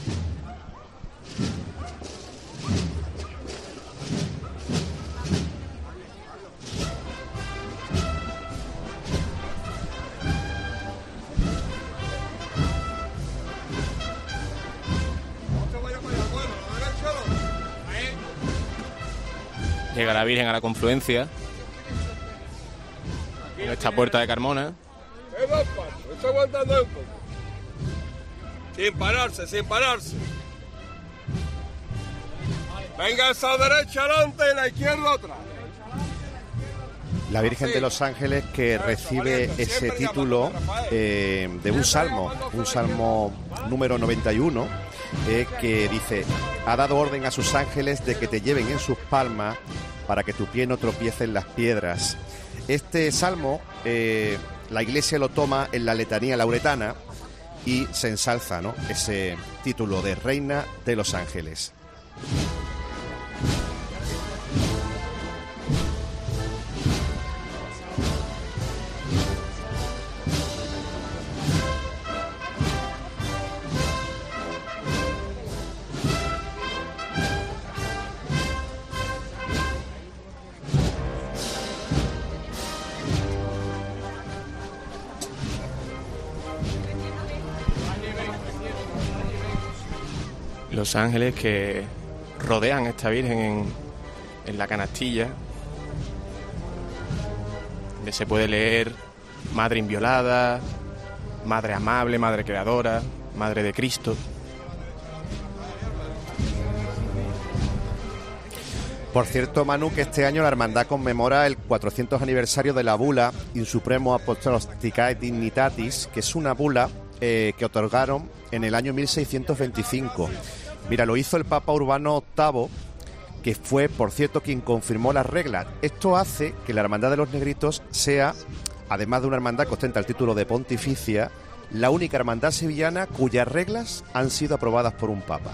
Llega la Virgen a la confluencia en esta Puerta de Carmona. Está aguantando un poco. Sin pararse, sin pararse. Venga esa derecha adelante y la izquierda otra. La Virgen de los Ángeles, que recibe ese título eh, de un salmo, un salmo número noventa y uno, eh, que dice: ha dado orden a sus ángeles de que te lleven en sus palmas para que tu pie no tropiece en las piedras. Este salmo, eh, la Iglesia lo toma en la letanía lauretana y se ensalza, ¿no?, ese título de Reina de los Ángeles. Los ángeles que rodean a esta Virgen en, en la canastilla, donde se puede leer Madre inviolada, Madre amable, Madre creadora, Madre de Cristo. Por cierto, Manu, que este año la hermandad conmemora el cuatrocientos aniversario de la bula In Supremo Apostolicae Dignitatis, que es una bula eh, que otorgaron en el año mil seiscientos veinticinco. Mira, lo hizo el Papa Urbano octavo, que fue, por cierto, quien confirmó las reglas. Esto hace que la Hermandad de los Negritos sea, además de una hermandad que ostenta el título de pontificia, la única hermandad sevillana cuyas reglas han sido aprobadas por un Papa.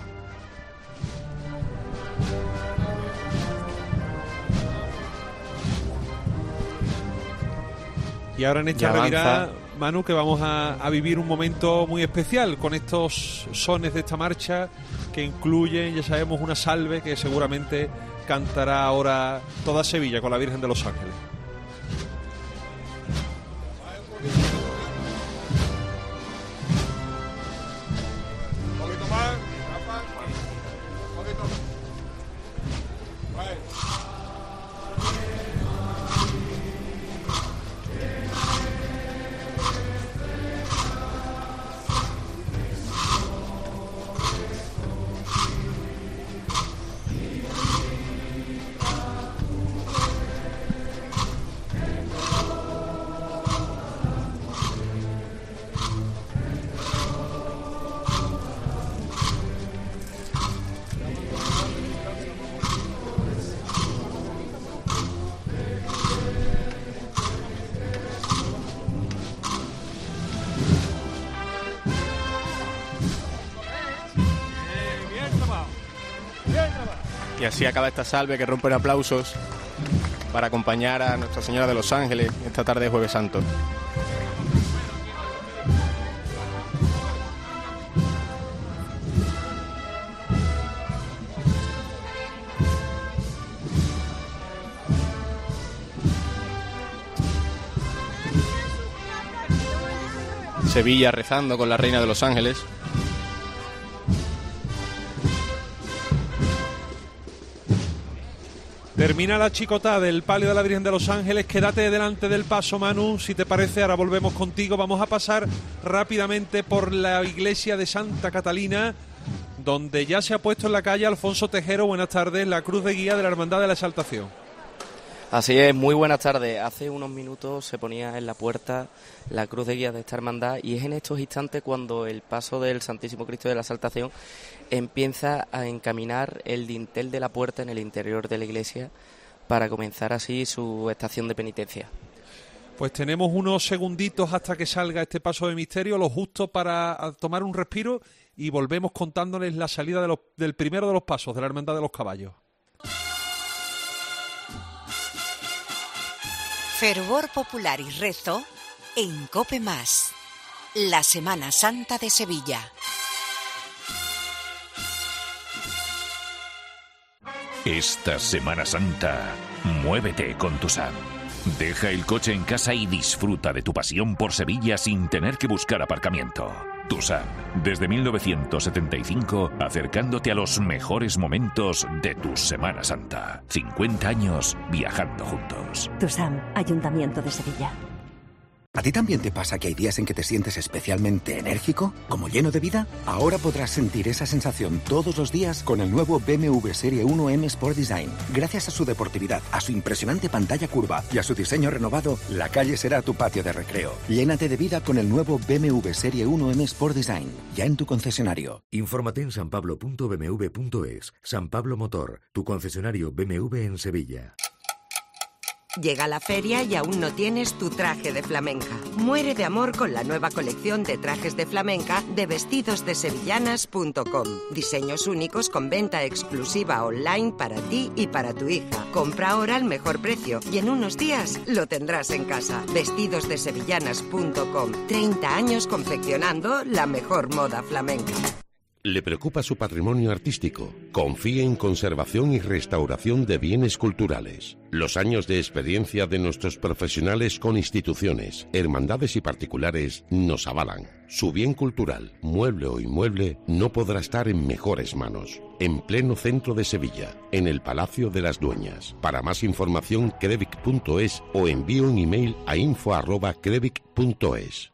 Y ahora en esta realidad, Manu, que vamos a, a vivir un momento muy especial con estos sones de esta marcha que incluyen, ya sabemos, una salve que seguramente cantará ahora toda Sevilla con la Virgen de los Ángeles. Y así acaba esta salve que rompe en aplausos para acompañar a Nuestra Señora de los Ángeles esta tarde de Jueves Santo. Sevilla rezando con la Reina de los Ángeles. Termina la chicotá del palio de la Virgen de los Ángeles. Quédate delante del paso, Manu, si te parece. Ahora volvemos contigo. Vamos a pasar rápidamente por la iglesia de Santa Catalina, donde ya se ha puesto en la calle Alfonso Tejero. Buenas tardes, la cruz de guía de la Hermandad de la Exaltación. Así es, muy buenas tardes. Hace unos minutos se ponía en la puerta la cruz de guía de esta hermandad y es en estos instantes cuando el paso del Santísimo Cristo de la Exaltación empieza a encaminar el dintel de la puerta en el interior de la iglesia para comenzar así su estación de penitencia. Pues tenemos unos segunditos hasta que salga este paso de misterio, lo justo para tomar un respiro, y volvemos contándoles la salida de los, del primero de los pasos de la Hermandad de los Caballos. Fervor popular y rezo en COPE Más. La Semana Santa de Sevilla. Esta Semana Santa, muévete con Tusam. Deja el coche en casa y disfruta de tu pasión por Sevilla sin tener que buscar aparcamiento. Tusam, desde mil novecientos setenta y cinco, acercándote a los mejores momentos de tu Semana Santa. cincuenta años viajando juntos. Tusam, Ayuntamiento de Sevilla. ¿A ti también te pasa que hay días en que te sientes especialmente enérgico, como lleno de vida? Ahora podrás sentir esa sensación todos los días con el nuevo B M W Serie uno M Sport Design. Gracias a su deportividad, a su impresionante pantalla curva y a su diseño renovado, la calle será tu patio de recreo. Llénate de vida con el nuevo B M W Serie uno M Sport Design, ya en tu concesionario. Infórmate en sanpablo punto b m w punto es. San Pablo Motor, tu concesionario B M W en Sevilla. Llega la feria y aún no tienes tu traje de flamenca. Muere de amor con la nueva colección de trajes de flamenca de vestidos de sevillanas punto com. Diseños únicos con venta exclusiva online para ti y para tu hija. Compra ahora al mejor precio y en unos días lo tendrás en casa. vestidos de sevillanas punto com. treinta años confeccionando la mejor moda flamenca. ¿Le preocupa su patrimonio artístico? Confíe en conservación y restauración de bienes culturales. Los años de experiencia de nuestros profesionales con instituciones, hermandades y particulares nos avalan. Su bien cultural, mueble o inmueble, no podrá estar en mejores manos. En pleno centro de Sevilla, en el Palacio de las Dueñas. Para más información, crevic punto es o envíe un email a info arroba crevic punto es.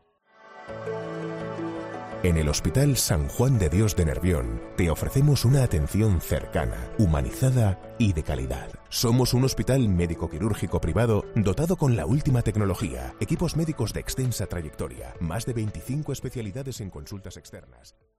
En el Hospital San Juan de Dios de Nervión te ofrecemos una atención cercana, humanizada y de calidad. Somos un hospital médico-quirúrgico privado dotado con la última tecnología, equipos médicos de extensa trayectoria, más de veinticinco especialidades en consultas externas.